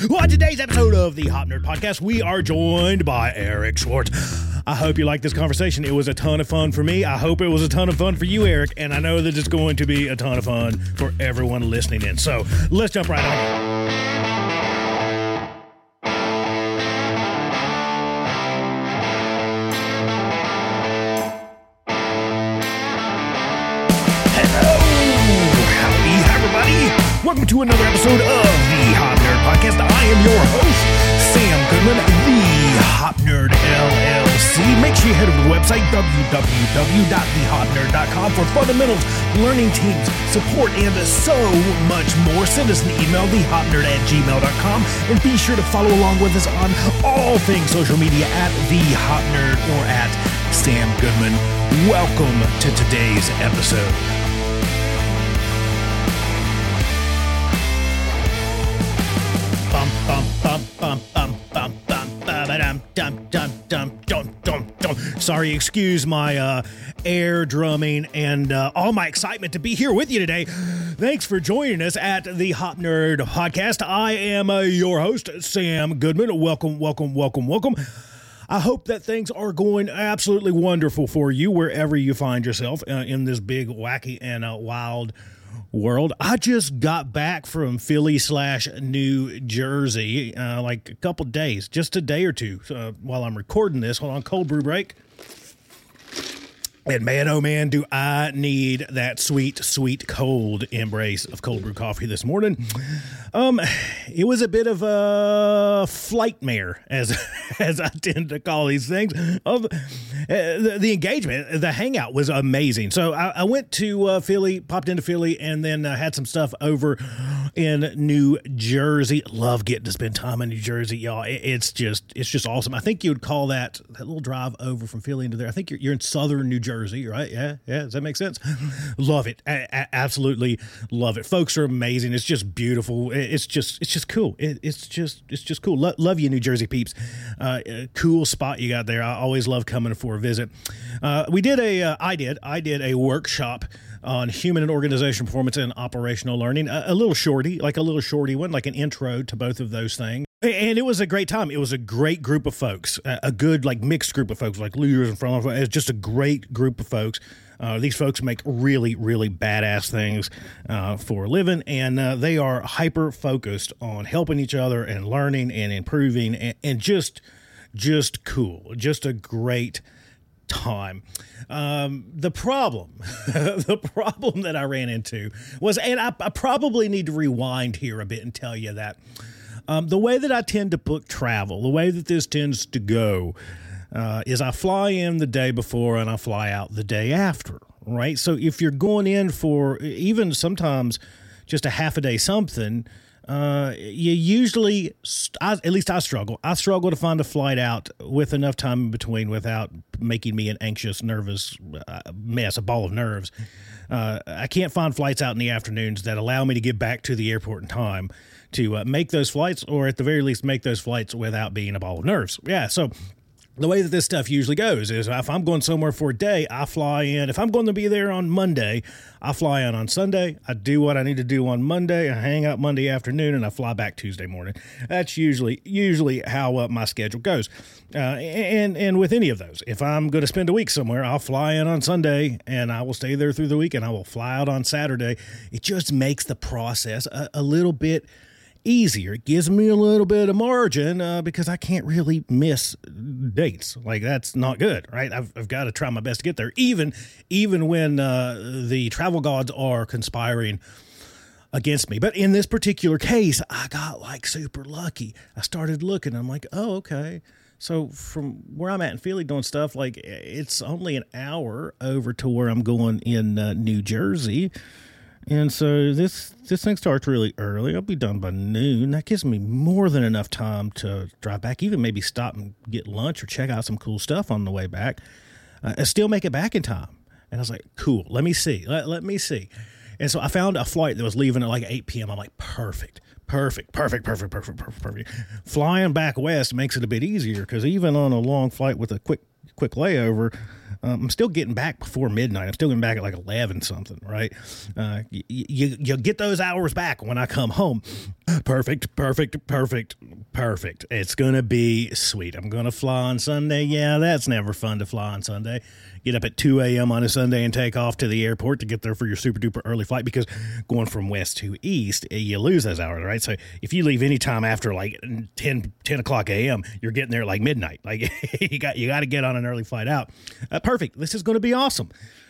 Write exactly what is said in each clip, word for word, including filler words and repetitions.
Well, on today's episode of the Hop Nerd Podcast, we are joined by Eric Schwartz. I hope you like this conversation. It was a ton of fun for me. I hope it was a ton of fun for you, Eric, and I know that it's going to be a ton of fun for everyone listening in. So let's jump right on. Welcome to another episode of the Hop Nerd Podcast. I am your host, Sam Goodman, the Hop Nerd L L C. Make sure you head over to the website, w w w dot the hop nerd dot com, for fundamentals, learning teams, support, and so much more. Send us an email, the hop nerd at gmail dot com, and be sure to follow along with us on all things social media at the Hop Nerd or at Sam Goodman. Welcome to today's episode. Bum, bum, bum, bum, bum, bum, bum, ba-ba-dum, dum, dum, dum, dum, dum, dum. Sorry, excuse my uh, air drumming and uh, all my excitement to be here with you today. Thanks for joining us at the Hop Nerd Podcast. I am uh, your host, Sam Goodman. Welcome, welcome, welcome, welcome. I hope that things are going absolutely wonderful for you wherever you find yourself uh, in this big, wacky, and uh, wild world. I just got back from Philly slash New Jersey, uh, like a couple days, just a day or two uh, while I'm recording this. Hold on, cold brew break. And man, oh man, do I need that sweet, sweet cold embrace of cold brew coffee this morning. Um, it was a bit of a flightmare, as as I tend to call these things. Of uh, the, the engagement, the hangout was amazing. So I, I went to uh, Philly, popped into Philly, and then uh, had some stuff over in New Jersey. Love getting to spend time in New Jersey, y'all. It, it's just it's just awesome. I think you would call that that little drive over from Philly into there. I think you're you're in southern New Jersey. Jersey, right? Yeah, yeah. Does that make sense? Love it. I, I absolutely love it. Folks are amazing. It's just beautiful. It's just, it's just cool. It, it's just, it's just cool. Lo- love you, New Jersey peeps. Uh, cool spot you got there. I always love coming for a visit. Uh, we did a, uh, I did, I did a workshop on human and organization performance and operational learning. A, a little shorty, like a little shorty one, like an intro to both of those things. And it was a great time. It was a great group of folks, a good, like, mixed group of folks, like leaders and front line. It's just a great group of folks. Uh, these folks make really, really badass things uh, for a living, and uh, they are hyper-focused on helping each other and learning and improving and, and just, just cool. Just a great time. Um, the problem, the problem that I ran into was, and I, I probably need to rewind here a bit and tell you that Um, the way that I tend to book travel, the way that this tends to go, uh, is I fly in the day before and I fly out the day after, right? So if you're going in for even sometimes just a half a day something, uh, you usually, I, at least I struggle, I struggle to find a flight out with enough time in between without making me an anxious, nervous mess, a ball of nerves. Uh, I can't find flights out in the afternoons that allow me to get back to the airport in time to uh, make those flights, or at the very least make those flights without being a ball of nerves. Yeah, so the way that this stuff usually goes is if I'm going somewhere for a day, I fly in. If I'm going to be there on Monday, I fly in on Sunday. I do what I need to do on Monday. I hang out Monday afternoon, and I fly back Tuesday morning. That's usually usually how uh, my schedule goes. Uh, and, and with any of those, if I'm going to spend a week somewhere, I'll fly in on Sunday, and I will stay there through the week, and I will fly out on Saturday. It just makes the process a, a little bit easier. It gives me a little bit of margin uh, because I can't really miss dates. Like, that's not good, right? I've, I've got to try my best to get there, even even when uh, the travel gods are conspiring against me. But in this particular case, I got like super lucky. I started looking. I'm like, oh, okay. So from where I'm at in Philly doing stuff, like, it's only an hour over to where I'm going in uh, New Jersey. And so this this thing starts really early. I'll be done by noon. That gives me more than enough time to drive back, even maybe stop and get lunch or check out some cool stuff on the way back, uh, and still make it back in time. And I was like, cool, let me see. Let, let me see. And so I found a flight that was leaving at like eight p.m. I'm like, perfect, perfect, perfect, perfect, perfect, perfect, perfect. Flying back west makes it a bit easier because even on a long flight with a quick quick layover, um, I'm still getting back before midnight. I'm still getting back at like eleven something, right? Uh, you, you, you get those hours back when I come home. Perfect, perfect, perfect, perfect. It's going to be sweet. I'm going to fly on Sunday. Yeah, that's never fun to fly on Sunday. Get up at two a.m. on a Sunday and take off to the airport to get there for your super duper early flight, because going from west to east, you lose those hours, right? So if you leave any time after like ten, ten o'clock a.m., you're getting there like midnight. Like you got you got to get on an early flight out. Uh, perfect. This is going to be awesome.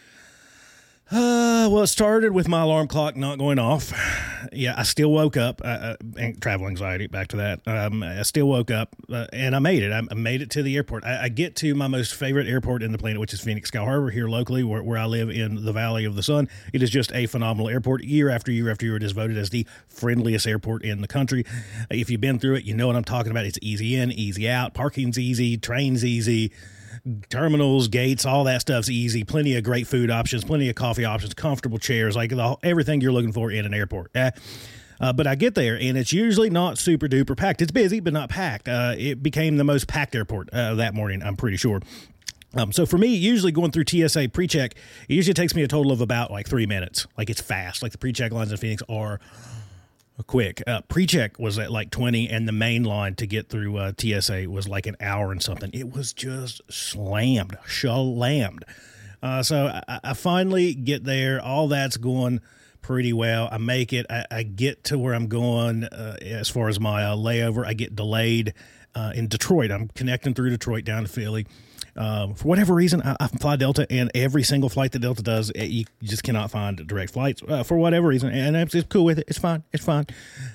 Uh, well, it started with my alarm clock not going off. Yeah, I still woke up. Uh, uh, and travel anxiety, back to that. Um, I still woke up, uh, and I made it. I, I made it to the airport. I, I get to my most favorite airport in the planet, which is Phoenix Sky Harbor here locally, where, where I live in the Valley of the Sun. It is just a phenomenal airport. Year after year after year, it is voted as the friendliest airport in the country. If you've been through it, you know what I'm talking about. It's easy in, easy out. Parking's easy. Train's easy. Terminals, gates, all that stuff's easy. Plenty of great food options, plenty of coffee options, comfortable chairs, like the, everything you're looking for in an airport. Uh, uh, but I get there, and it's usually not super duper packed. It's busy, but not packed. Uh, it became the most packed airport uh, that morning, I'm pretty sure. Um, so for me, usually going through T S A pre-check, it usually takes me a total of about like three minutes. Like it's fast. Like the pre-check lines in Phoenix are quick. Uh, pre-check was at like twenty, and the main line to get through uh, T S A was like an hour and something. It was just slammed, slammed. Uh, so I, I finally get there. All that's going pretty well. I make it. I, I get to where I'm going uh, as far as my uh, layover. I get delayed uh, in Detroit. I'm connecting through Detroit down to Philly. Um, for whatever reason, I, I fly Delta, and every single flight that Delta does, it, you just cannot find direct flights uh, for whatever reason. And I'm just cool with it. It's fine. It's fine.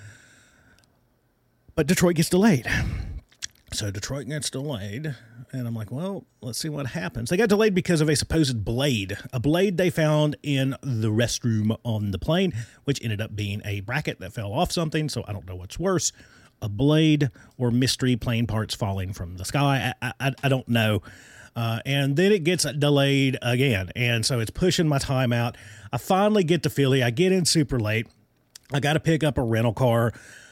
But Detroit gets delayed. So Detroit gets delayed, and I'm like, well, let's see what happens. They got delayed because of a supposed blade, a blade they found in the restroom on the plane, which ended up being a bracket that fell off something. So I don't know what's worse, a blade or mystery plane parts falling from the sky. I, I, I don't know. Uh, and then it gets delayed again. And so it's pushing my time out. I finally get to Philly. I get in super late. I got to pick up a rental car.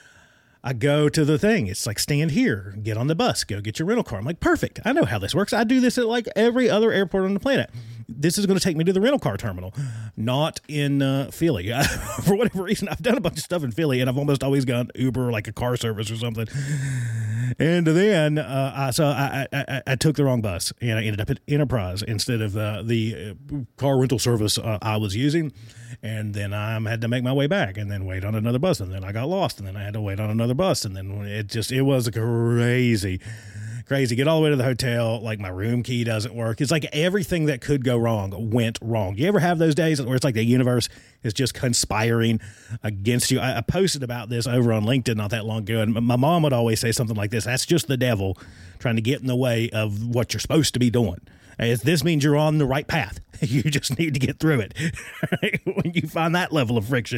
I go to the thing. It's like, stand here, get on the bus, go get your rental car. I'm like, perfect. I know how this works. I do this at like every other airport on the planet. This is going to take me to the rental car terminal, not in uh, Philly. For whatever reason, I've done a bunch of stuff in Philly, and I've almost always gone Uber or like a car service or something. And then, uh, I, so I, I, I took the wrong bus, and I ended up at Enterprise instead of the, the car rental service uh, I was using. And then I had to make my way back, and then wait on another bus, and then I got lost, and then I had to wait on another bus, and then it just, it was crazy. Crazy. Get all the way to the hotel. Like my room key doesn't work. It's like everything that could go wrong went wrong. You ever have those days where it's like the universe is just conspiring against you? I, I posted about this over on LinkedIn not that long ago, and my mom would always say something like this: that's just the devil trying to get in the way of what you're supposed to be doing. If this means you're on the right path. You just need to get through it. When you find that level of friction,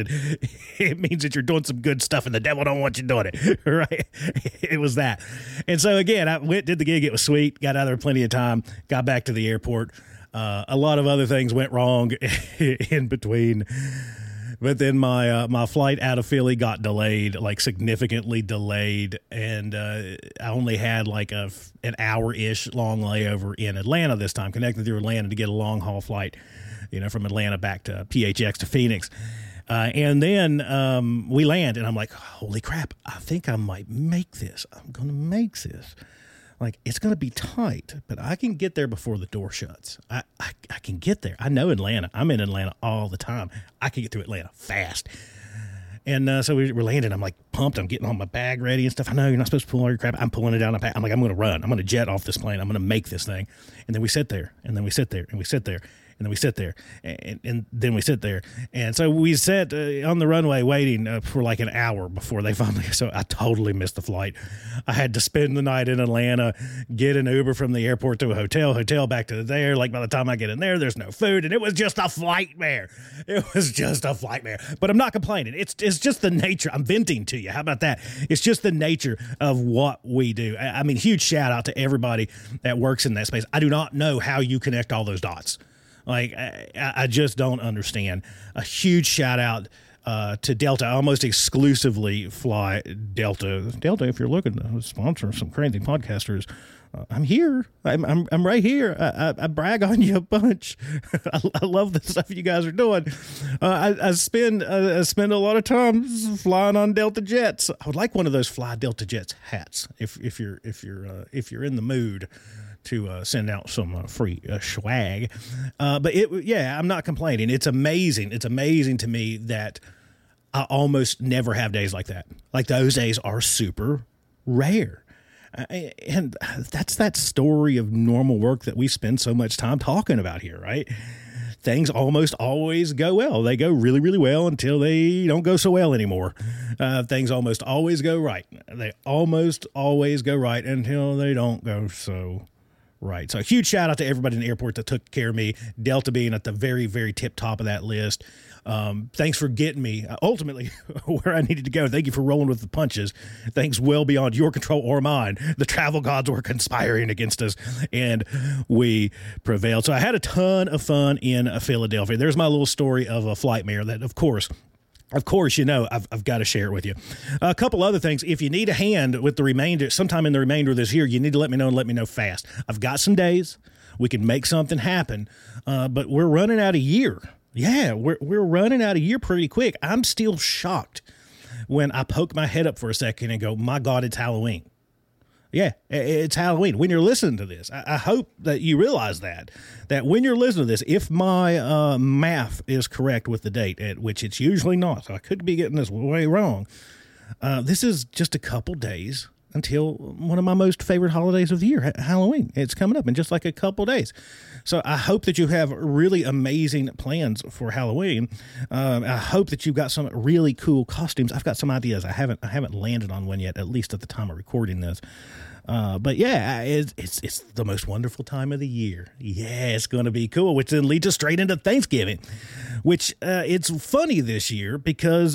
it means that you're doing some good stuff, and the devil don't want you doing it. Right? It was that. And so again, I went, did the gig. It was sweet. Got out there plenty of time. Got back to the airport. Uh, a lot of other things went wrong in between. But then my uh, my flight out of Philly got delayed, like significantly delayed, and uh, I only had like a an hour ish long layover in Atlanta this time, connecting through Atlanta to get a long haul flight, you know, from Atlanta back to P H X to Phoenix, uh, and then um, we land, and I'm like, holy crap, I think I might make this. I'm gonna make this. Like, it's going to be tight, but I can get there before the door shuts. I, I I can get there. I know Atlanta. I'm in Atlanta all the time. I can get through Atlanta fast. And uh, so we were landing. I'm like pumped. I'm getting all my bag ready and stuff. I know you're not supposed to pull all your crap. I'm pulling it down. I'm like, I'm going to run. I'm going to jet off this plane. I'm going to make this thing. And then we sit there, and then we sit there, and we sit there. And then we sit there, and, and then we sit there. And so we sat uh, on the runway waiting uh, for like an hour before they finally, so I totally missed the flight. I had to spend the night in Atlanta, get an Uber from the airport to a hotel, hotel back to there. Like by the time I get in there, there's no food, and it was just a flightmare. It was just a flightmare. But I'm not complaining. It's, it's just the nature. I'm venting to you. How about that? It's just the nature of what we do. I, I mean, huge shout out to everybody that works in that space. I do not know how you connect all those dots. Like, I, I just don't understand. A huge shout out uh, to Delta. I almost exclusively fly Delta. Delta, if you're looking to sponsor some crazy podcasters, Uh, I'm here. I'm, I'm I'm right here. I, I, I brag on you a bunch. I, I love the stuff you guys are doing. Uh, I, I spend uh, I spend a lot of time flying on Delta jets. I would like one of those Fly Delta Jets hats if if you're if you're uh, if you're in the mood to uh, send out some uh, free uh, swag. Uh, but it yeah, I'm not complaining. It's amazing. It's amazing to me that I almost never have days like that. Like those days are super rare. Uh, and that's that story of normal work that we spend so much time talking about here, right? Things almost always go well. They go really, really well until they don't go so well anymore. Uh, things almost always go right. They almost always go right until they don't go so right. So a huge shout out to everybody in the airport that took care of me, Delta being at the very, very tip top of that list. Um, thanks for getting me uh, ultimately where I needed to go. Thank you for rolling with the punches. Thanks well beyond your control or mine. The travel gods were conspiring against us, and we prevailed. So I had a ton of fun in uh, Philadelphia. There's my little story of a Flightmare that, of course, Of course, you know, I've, I've got to share it with you. A couple other things. If you need a hand with the remainder, sometime in the remainder of this year, you need to let me know and let me know fast. I've got some days. We can make something happen, uh, but we're running out of year. Yeah, we're we're running out of year pretty quick. I'm still shocked when I poke my head up for a second and go, my God, it's Halloween. Yeah, it's Halloween. When you're listening to this, I hope that you realize that, that when you're listening to this, if my uh, math is correct with the date, at which it's usually not, so I could be getting this way wrong, uh, this is just a couple days until one of my most favorite holidays of the year, Halloween. It's coming up in just like a couple days. So I hope that you have really amazing plans for Halloween. Um, I hope that you've got some really cool costumes. I've got some ideas. I haven't I haven't landed on one yet, at least at the time of recording this. Uh, but yeah, it's, it's it's the most wonderful time of the year. Yeah, it's going to be cool, which then leads us straight into Thanksgiving, which uh, it's funny this year because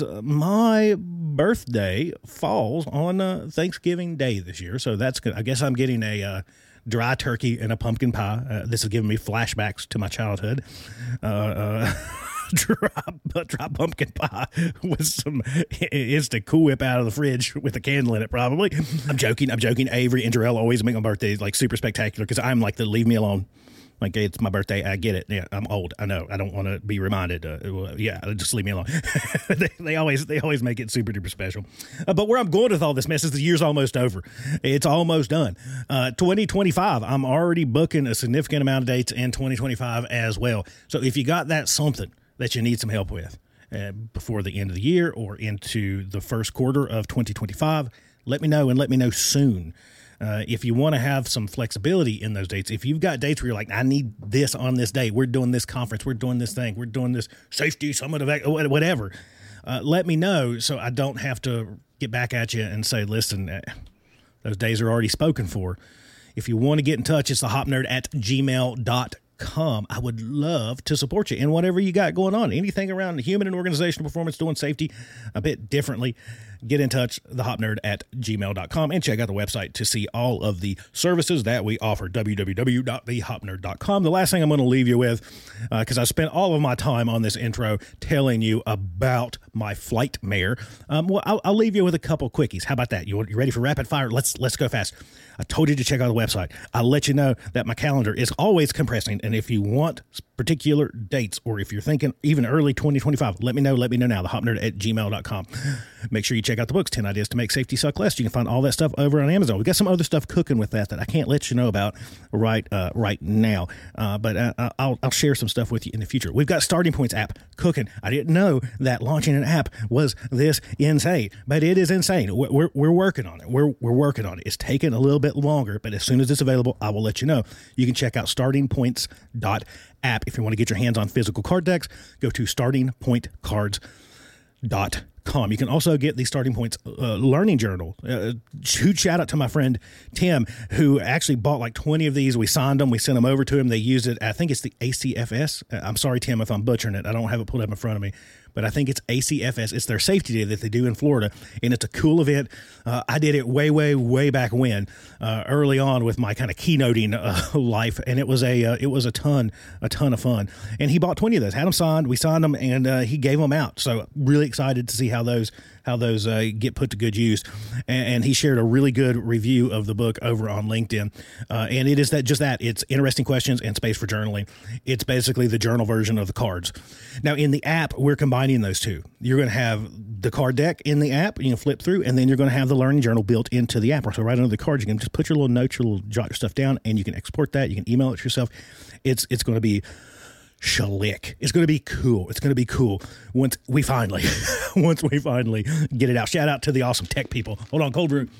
my birthday falls on uh, Thanksgiving Day this year. So that's good. I guess I'm getting a uh, dry turkey and a pumpkin pie. Uh, this is giving me flashbacks to my childhood. Uh, uh Dry, dry pumpkin pie with some instant Cool Whip out of the fridge with a candle in it, probably. I'm joking. I'm joking. Avery and Jarrell always make my birthdays like super spectacular because I'm like the leave me alone. Like, it's my birthday. I get it. Yeah, I'm old. I know. I don't want to be reminded. Uh, yeah, just leave me alone. they, they always they always make it super duper special. Uh, but where I'm going with all this mess is the year's almost over. It's almost done. Uh, twenty twenty-five, I'm already booking a significant amount of dates in twenty twenty-five as well. So if you got that something that you need some help with uh, before the end of the year or into the first quarter of twenty twenty-five, let me know and let me know soon. Uh, if you want to have some flexibility in those dates, if you've got dates where you're like, I need this on this day, we're doing this conference, we're doing this thing, we're doing this safety summit of whatever, uh, let me know so I don't have to get back at you and say, listen, uh, those days are already spoken for. If you want to get in touch, it's the hop nerd at gmail dot com. I would love to support you in whatever you got going on. Anything around human and organizational performance, doing safety a bit differently, get in touch, the hop nerd at gmail dot com, and check out the website to see all of the services that we offer, w w w dot the hop nerd dot com. The last thing I'm going to leave you with, because uh, I spent all of my time on this intro telling you about my Flightmare, um, well, I'll, I'll leave you with a couple quickies. How about that? You, you ready for rapid fire? Let's let's go fast. I told you to check out the website. I'll let you know that my calendar is always compressing, and if you want particular dates, or if you're thinking even early twenty twenty-five, let me know. Let me know now, the hop nerd at gmail dot com. Make sure you check out the books, ten Ideas to Make Safety Suck Less. You can find all that stuff over on Amazon. We got some other stuff cooking with that that I can't let you know about right uh, right now, uh, but uh, I'll, I'll share some stuff with you in the future. We've got Starting Points app cooking. I didn't know that launching an app was this insane, but it is insane. We're, we're, we're working on it. We're, we're working on it. It's taking a little bit longer, but as soon as it's available, I will let you know. You can check out starting points dot app. If you want to get your hands on physical card decks, go to starting point cards dot com. You can also get the Starting Points uh, learning journal. Uh, huge shout out to my friend Tim, who actually bought like twenty of these. We signed them. We sent them over to him. They used it. I think it's the A C F S. Uh, I'm sorry, Tim, if I'm butchering it. I don't have it pulled up in front of me, but I think it's A C F S. It's their safety day that they do in Florida, and it's a cool event. Uh, I did it way, way, way back when, uh, early on with my kind of keynoting uh, life, and it was a uh, it was a ton, a ton of fun. And he bought twenty of those, had them signed. We signed them, and uh, he gave them out. So really excited to see how those how those uh, get put to good use. And, and he shared a really good review of the book over on LinkedIn. Uh, and it is that just that it's interesting questions and space for journaling. It's basically the journal version of the cards. Now in the app, we're combining those two. You're going to have the card deck in the app, you can flip through, and then you're going to have the learning journal built into the app. So right under the cards, you can just put your little notes, your little jot your stuff down, and you can export that. You can email it to yourself. It's it's going to be schlick. It's going to be cool. It's going to be cool once we finally, once we finally get it out. Shout out to the awesome tech people. Hold on, cold brew.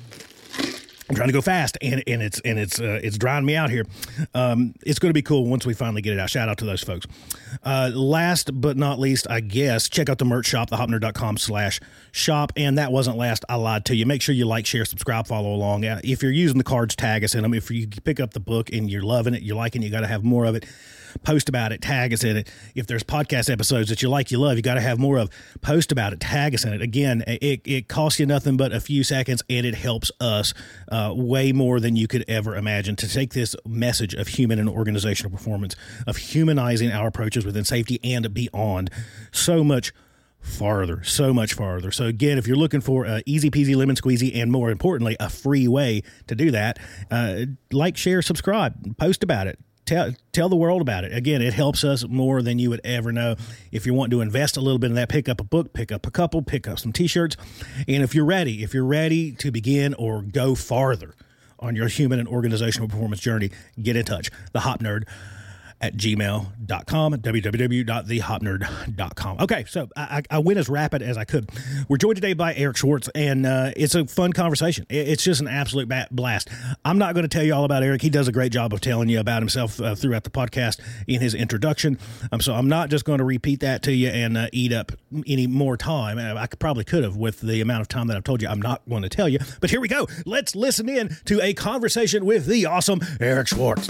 I'm trying to go fast, and and it's and it's uh, it's drying me out here. Um, it's going to be cool once we finally get it out. Shout out to those folks. Uh, last but not least, I guess, check out the merch shop, the hop nerd dot com slash shop. And that wasn't last. I lied to you. Make sure you like, share, subscribe, follow along. Uh, if you're using the cards, tag us in them. If you pick up the book and you're loving it, you're liking it, you got to have more of it. Post about it, tag us in it. If there's podcast episodes that you like, you love, you got to have more of, post about it, tag us in it. Again, it, it costs you nothing but a few seconds, and it helps us uh, way more than you could ever imagine to take this message of human and organizational performance, of humanizing our approaches within safety and beyond so much farther, so much farther. So again, if you're looking for a easy peasy lemon squeezy, and more importantly, a free way to do that, uh, like, share, subscribe, post about it. Tell tell the world about it. Again, it helps us more than you would ever know. If you want to invest a little bit in that, pick up a book, pick up a couple, pick up some T-shirts. And if you're ready, if you're ready to begin or go farther on your human and organizational performance journey, get in touch. The Hop Nerd at gmail dot com, w w w dot the hop nerd dot com. Okay, so I, I went as rapid as I could. We're joined today by Eric Schwartz, and uh, it's a fun conversation. It's just an absolute blast. I'm not going to tell you all about Eric. He does a great job of telling you about himself uh, throughout the podcast in his introduction. Um, so I'm not just going to repeat that to you and uh, eat up any more time. I could, probably could have with the amount of time that I've told you. I'm not going to tell you, but here we go. Let's listen in to a conversation with the awesome Eric Schwartz.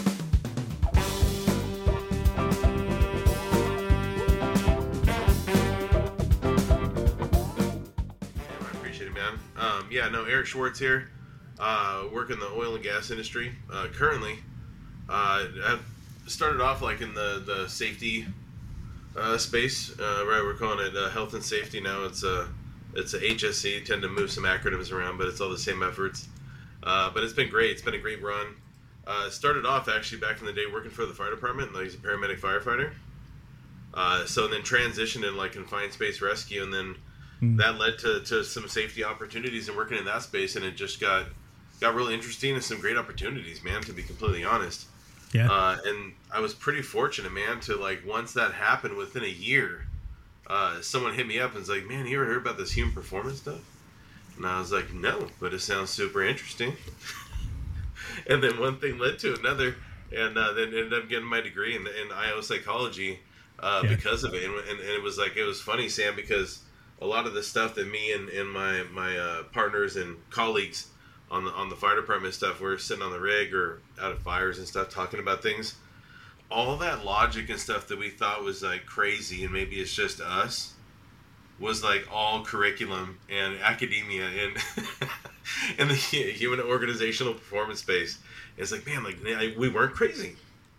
Yeah, no, Eric Schwartz here, uh, work in the oil and gas industry. Uh, currently, uh, I've started off like in the, the safety uh, space, uh, right? We're calling it uh, health and safety now. It's a, it's a H S C, tend to move some acronyms around, but it's all the same efforts. Uh, but it's been great. It's been a great run. Uh, started off actually back in the day working for the fire department, like as a paramedic firefighter. Uh, so then transitioned in like confined space rescue, and then that led to, to some safety opportunities and working in that space, and it just got got really interesting and some great opportunities, man, to be completely honest. Yeah. Uh, and I was pretty fortunate, man, to like once that happened within a year, uh, someone hit me up and was like, man, you ever heard about this human performance stuff? And I was like, no, but it sounds super interesting. And then one thing led to another, and uh, then ended up getting my degree in, in I O psychology uh, yeah. because of it. And, and, and it was like, it was funny, Sam, because a lot of the stuff that me and, and my my uh, partners and colleagues on the on the fire department stuff, we're sitting on the rig or out of fires and stuff talking about things. All that logic and stuff that we thought was like crazy and maybe it's just us was like all curriculum and academia and in the human organizational performance space. It's like, man, like we weren't crazy.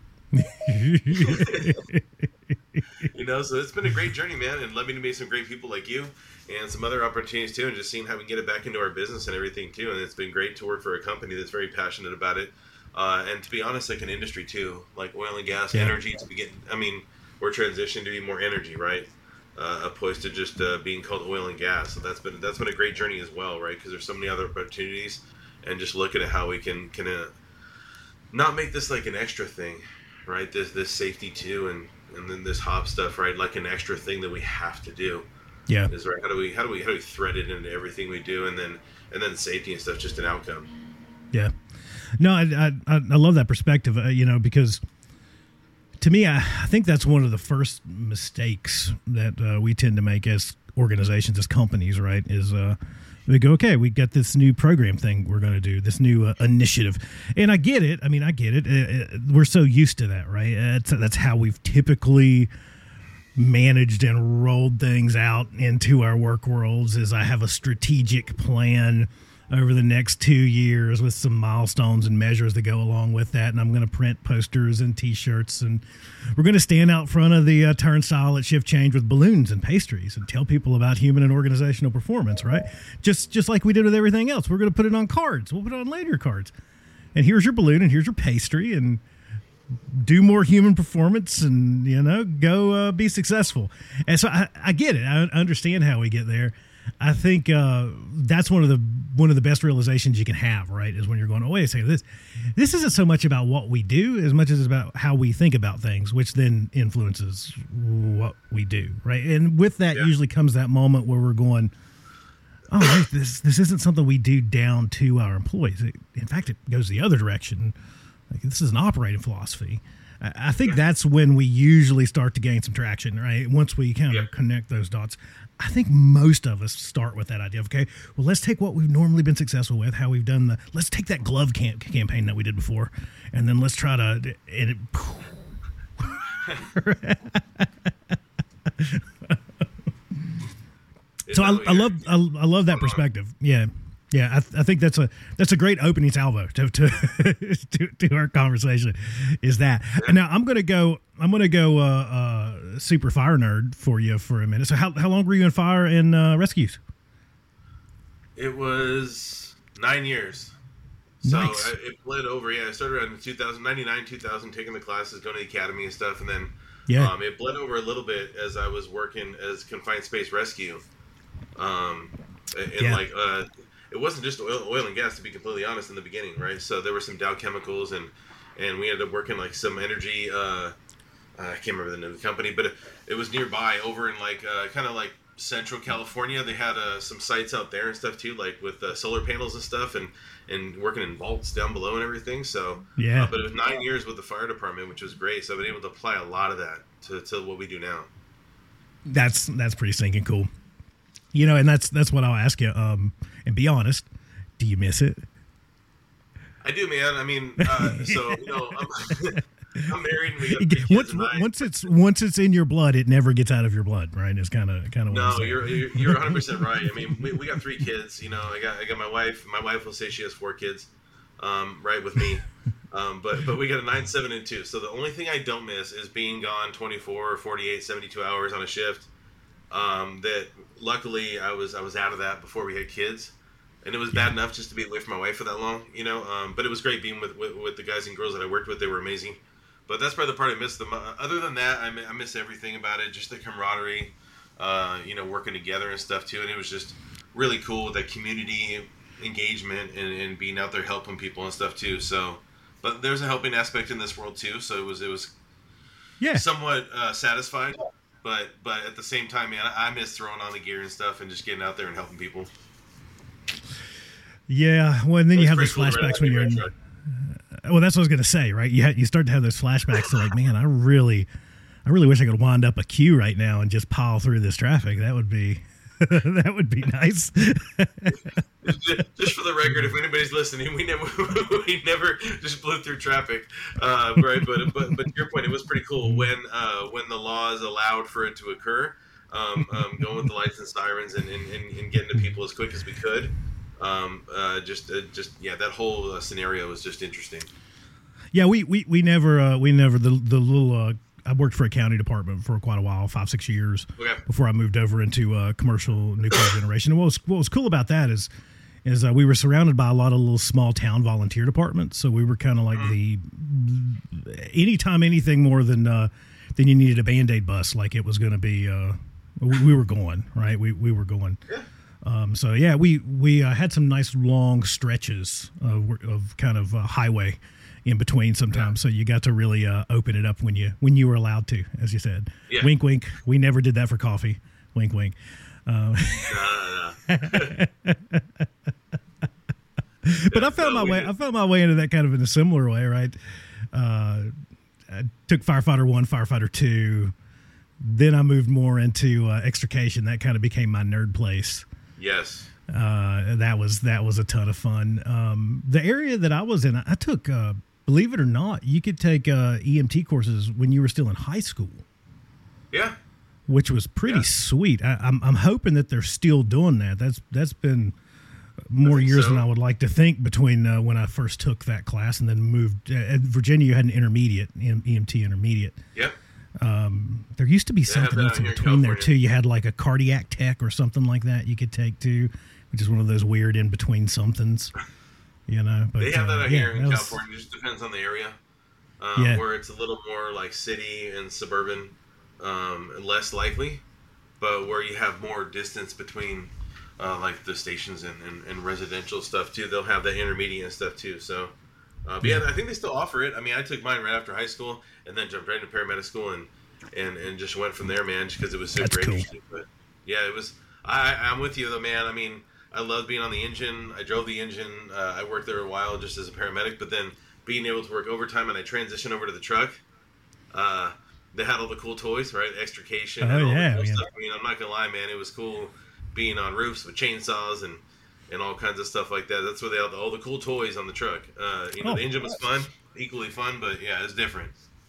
You know, so it's been a great journey, man, and led me to meet some great people like you and some other opportunities too, and just seeing how we can get it back into our business and everything too. And it's been great to work for a company that's very passionate about it, uh, and to be honest, like an industry too, like oil and gas, yeah. energy. To be getting, I mean, we're transitioning to be more energy, right, uh, opposed to just uh, being called oil and gas. So that's been that's been a great journey as well, right? Because there's so many other opportunities, and just looking at how we can can uh, not make this like an extra thing, right? This this safety too, and and then this hop stuff, right? Like an extra thing that we have to do. Yeah. Is right. How do we how do we how do we thread it into everything we do, and then and then safety and stuff just an outcome. Yeah. No, I I, I love that perspective. Uh, you know, because to me, I, I think that's one of the first mistakes that uh, we tend to make as organizations, as companies, right? Is uh, we go, okay, we got this new program thing we're going to do, this new uh, initiative. And I get it. I mean, I get it. Uh, we're so used to that, right? Uh, it's, that's how we've typically managed and rolled things out into our work worlds is I have a strategic plan over the next two years with some milestones and measures that go along with that. And I'm going to print posters and T-shirts, and we're going to stand out front of the uh, turnstile at Shift Change with balloons and pastries and tell people about human and organizational performance, right? Just just like we did with everything else. We're going to put it on cards. We'll put it on lanyard cards. And here's your balloon, and here's your pastry, and do more human performance, and, you know, go uh, be successful. And so I, I get it. I understand how we get there. I think uh, that's one of the one of the best realizations you can have, right? Is when you're going, oh, wait a second, this this isn't so much about what we do as much as it's about how we think about things, which then influences what we do, right? And with that yeah. usually comes that moment where we're going, oh, wait, this this isn't something we do down to our employees. It, in fact, it goes the other direction. Like, this is an operating philosophy. I, I think that's when we usually start to gain some traction, right? Once we kind of yeah. connect those dots. I think most of us start with that idea of, okay, well, let's take what we've normally been successful with, how we've done the, let's take that glove camp campaign that we did before, and then let's try to, and it, so I, I love, I, I love that perspective. Yeah. Yeah, I, th- I think that's a that's a great opening salvo to to, to, to our conversation. Is that now? I'm gonna go. I'm gonna go uh, uh, super fire nerd for you for a minute. So how how long were you in fire and uh, rescues? It was nine years. So nice. I, it bled over. Yeah, I started around two thousand, ninety-nine, two thousand, taking the classes, going to the academy and stuff, and then yeah, um, it bled over a little bit as I was working as confined space rescue. Um, and yeah. like. Uh, It wasn't just oil, oil and gas, to be completely honest, in the beginning, right? So there were some Dow chemicals, and, and we ended up working like some energy. Uh, I can't remember the name of the company, but it, it was nearby, over in like uh, kind of like Central California. They had uh, some sites out there and stuff too, like with uh, solar panels and stuff, and, and working in vaults down below and everything. So yeah, uh, but it was nine years with the fire department, which was great. So I've been able to apply a lot of that to, to what we do now. That's that's pretty stinking cool. You know, and that's that's what I'll ask you. Um, and be honest, do you miss it? I do, man. I mean, uh, so you know, I'm, I'm married. And we got three kids once and I, once it's once it's in your blood, it never gets out of your blood, right? It's kind of kind of. No, you're you're you're one hundred percent right. I mean, we, we got three kids. You know, I got I got my wife. My wife will say she has four kids, um, right with me. Um, but but we got a nine, seven, and two. So the only thing I don't miss is being gone twenty-four or forty-eight, seventy-two hours on a shift. Um, that luckily I was I was out of that before we had kids, and it was bad enough just to be away from my wife for that long, you know. Um, but it was great being with, with with the guys and girls that I worked with. They were amazing. But that's probably the part I missed the most. Other than that, I, I miss everything about it. Just the camaraderie, uh, you know, working together and stuff too. And it was just really cool with that community engagement and, and being out there helping people and stuff too. So, but there's a helping aspect in this world too. So it was it was yeah somewhat uh, satisfied. But but at the same time, man, I miss throwing on the gear and stuff and just getting out there and helping people. Yeah, well, and then you have those cool flashbacks when you're in. Uh, well, that's what I was gonna say, right? You ha- you start to have those flashbacks to like, man, I really, I really wish I could wind up a queue right now and just pile through this traffic. That would be, that would be nice. Just for the record, if anybody's listening, we never we never just blew through traffic, uh, right? But but but to your point, it was pretty cool when uh, when the laws allowed for it to occur. Um, um, going with the lights and sirens and, and, and, and getting to people as quick as we could. Um, uh, just uh, just yeah, that whole uh, scenario was just interesting. Yeah, we we we never uh, we never the the little. Uh, I worked for a county department for quite a while, five, six years okay. before I moved over into uh, commercial nuclear generation. And what was what was cool about that is, is uh, we were surrounded by a lot of little small town volunteer departments. So we were kind of like mm-hmm. the anytime anything more than uh, than you needed a Band-Aid bus, like it was going to be. Uh, we, we were going right. We we were going. Yeah. Um, so yeah, we we uh, had some nice long stretches of, of kind of uh, highway in between sometimes, so you got to really uh, open it up when you when you were allowed to, as you said. Yeah. Wink, wink. We never did that for coffee. Wink, wink. Uh, no, no, no. but yeah, I found no, my way. Did. I found my way into that kind of in a similar way, right? Uh, I took firefighter one, firefighter two. Then I moved more into uh, extrication. That kind of became my nerd place. Yes. Uh, that was that was a ton of fun. Um, the area that I was in, I took. Uh, Believe it or not, you could take uh, E M T courses when you were still in high school. Yeah, which was pretty yeah. sweet. I, I'm I'm hoping that they're still doing that. That's that's been more years so. than I would like to think between uh, when I first took that class and then moved. Uh, at Virginia, you had an intermediate, E M T intermediate. Yep. Um, there used to be something else in between there too. You had like a cardiac tech or something like that you could take too, which is one of those weird in between somethings. You know, but they have that uh, out yeah, here in was, California. It just depends on the area. Um, yeah. Where it's a little more like city and suburban, um, and less likely, but where you have more distance between, uh, like the stations and, and, and residential stuff too. They'll have that intermediate and stuff too. So, uh, but yeah, I think they still offer it. I mean, I took mine right after high school and then jumped right into paramedic school and, and, and just went from there, man, just because it was super That's cool. interesting. But yeah, it was. I I'm with you though, man. I mean, I loved being on the engine. I drove the engine. Uh, I worked there a while just as a paramedic, but then being able to work overtime and I transitioned over to the truck. Uh, they had all the cool toys, right? Extrication. Oh, and all yeah, the cool yeah. stuff. I mean, I'm not gonna lie, man. It was cool being on roofs with chainsaws and, and all kinds of stuff like that. That's where they had all the cool toys on the truck. Uh, you know, Oh, the engine was fun, equally fun, but yeah, it's different.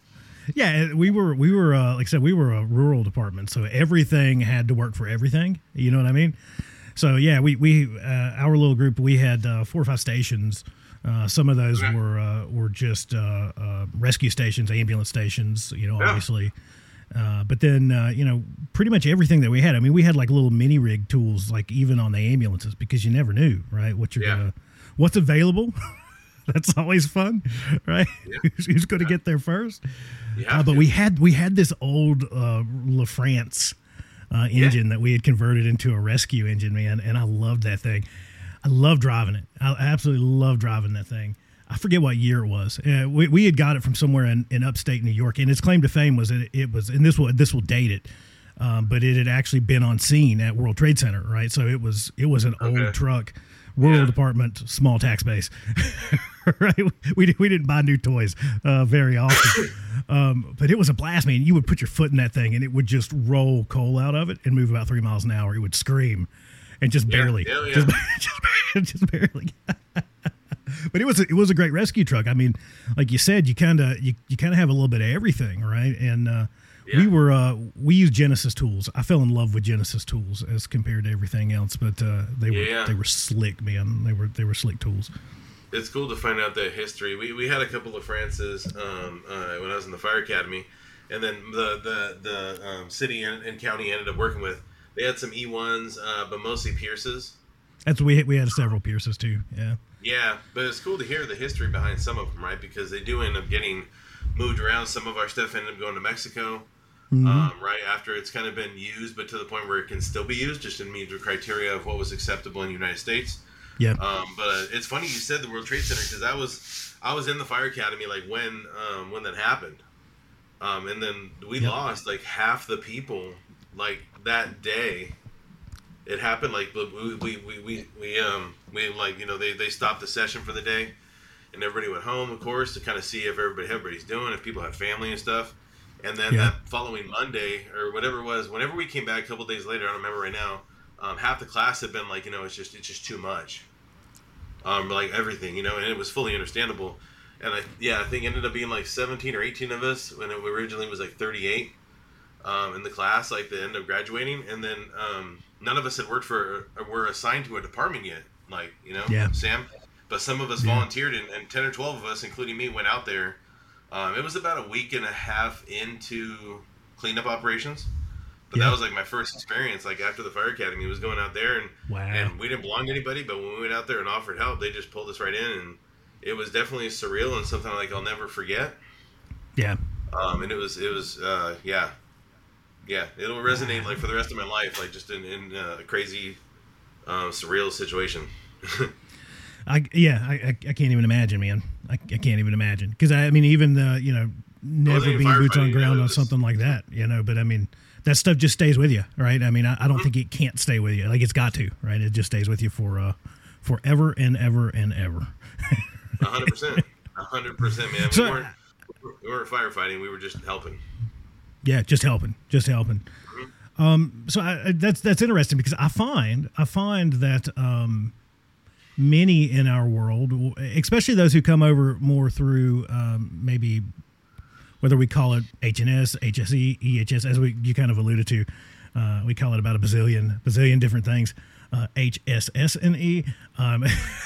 Yeah, we were we were uh, like I said, we were a rural department, so everything had to work for everything. You know what I mean? So yeah, we we uh, our little group, we had uh, four or five stations. Uh, some of those Okay. were uh, were just uh, uh, rescue stations, ambulance stations. You know, Yeah. obviously. Uh, but then uh, you know, pretty much everything that we had. I mean, we had like little mini rig tools, like even on the ambulances, because you never knew, right? What you're Yeah. gonna, what's available. That's always fun, right? Yeah. who's who's going to get there first? You Uh, have but to. we had we had this old uh, LaFrance uh, engine that we had converted into a rescue engine, man, and I loved that thing. I love driving it. I absolutely love driving that thing. I forget what year it was. Uh, we we had got it from somewhere in, in upstate New York, and its claim to fame was that it, it was, and this will this will date it, um, but it had actually been on scene at World Trade Center, right? So it was it was an Okay. old truck. Rural Yeah. department, small tax base, right? We we didn't buy new toys uh, very often, um, but it was a blast, man. You would put your foot in that thing, and it would just roll coal out of it and move about three miles an hour. It would scream, and just Yeah, barely, yeah, yeah. Just, just, just barely. But it was a, it was a great rescue truck. I mean, like you said, you kind of you, you kind of have a little bit of everything, right? And uh, Yeah. we were uh, we used Genesis tools. I fell in love with Genesis tools as compared to everything else, but uh, they were Yeah. they were slick, man. They were they were slick tools. It's cool to find out that history. We, we had a couple of Frances um, uh, when I was in the fire academy, and then the the the um, city and, and county ended up working with. They had some E ones, uh, but mostly Pierces. That's we we had several Pierces too. Yeah, Yeah, but it's cool to hear the history behind some of them, right? Because they do end up getting moved around. Some of our stuff ended up going to Mexico, Mhm. um, right after it's kind of been used, but to the point where it can still be used, just didn't meet the criteria of what was acceptable in the United States. yeah, Um, but uh, it's funny you said the World Trade Center because I was I was in the fire academy like when um, when that happened, um, and then we Yep. lost like half the people like that day. It happened like we we, we, we, we um we like you know they, they stopped the session for the day, and everybody went home, of course, to kind of see if everybody everybody's doing, if people have family and stuff. And then Yeah. that following Monday or whatever it was, whenever we came back a couple days later, I don't remember right now. Um, half the class had been like, you know, it's just it's just too much. Um, like everything, you know, and it was fully understandable. And I, yeah, I think it ended up being like seventeen or eighteen of us when it originally was like thirty-eight um, in the class, like the end of graduating. And then um, none of us had worked for or were assigned to a department yet, like, you know, Yeah. Sam. But some of us Yeah. volunteered, and, and ten or twelve of us, including me, went out there. Um, it was about a week and a half into cleanup operations. But Yeah. that was like my first experience, like after the fire academy, was going out there, and Wow. and we didn't belong to anybody. But when we went out there and offered help, they just pulled us right in, and it was definitely surreal and something like I'll never forget. yeah. Um, and it was it was uh, yeah, yeah, it'll resonate like for the rest of my life, like just in, in uh, a crazy, uh, surreal situation. I yeah, I, I, I can't even imagine, man. I, I can't even imagine because I, I mean, even uh, you know, never thinking being boots on firefighting, ground you know, on it's- something like that, you know. But I mean, that stuff just stays with you, right? I mean, I, I don't think it can't stay with you. Like it's got to, right? It just stays with you for uh, forever and ever and ever. A hundred percent, a hundred percent, man. We So- weren't we weren't firefighting. We were just helping. Yeah, just helping, just helping. Um, so I, I- that's that's interesting because I find I find that um, many in our world, especially those who come over more through um, maybe whether we call it H N S, H S E, E H S, as we you kind of alluded to, uh, we call it about a bazillion bazillion different things. uh, H S S N E. Um,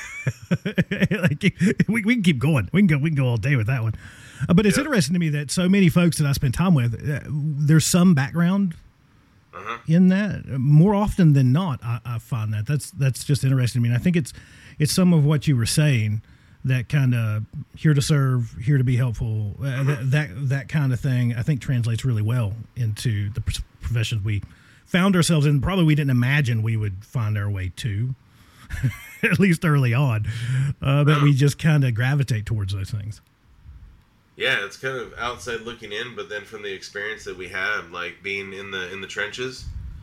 like, we, we can keep going. We can go. We can go all day with that one. Uh, but it's yep. interesting to me that so many folks that I spend time with, uh, there's some background uh-huh. in that. More often than not, I, I find that that's that's just interesting to me. And I think it's it's some of what you were saying, that kind of here to serve, here to be helpful, uh, mm-hmm. that, that that kind of thing. I think translates really well into the professions we found ourselves in. Probably we didn't imagine we would find our way to, at least early on, uh, that we just kind of gravitate towards those things. Yeah, it's kind of outside looking in, but then from the experience that we had, like being in the in the trenches,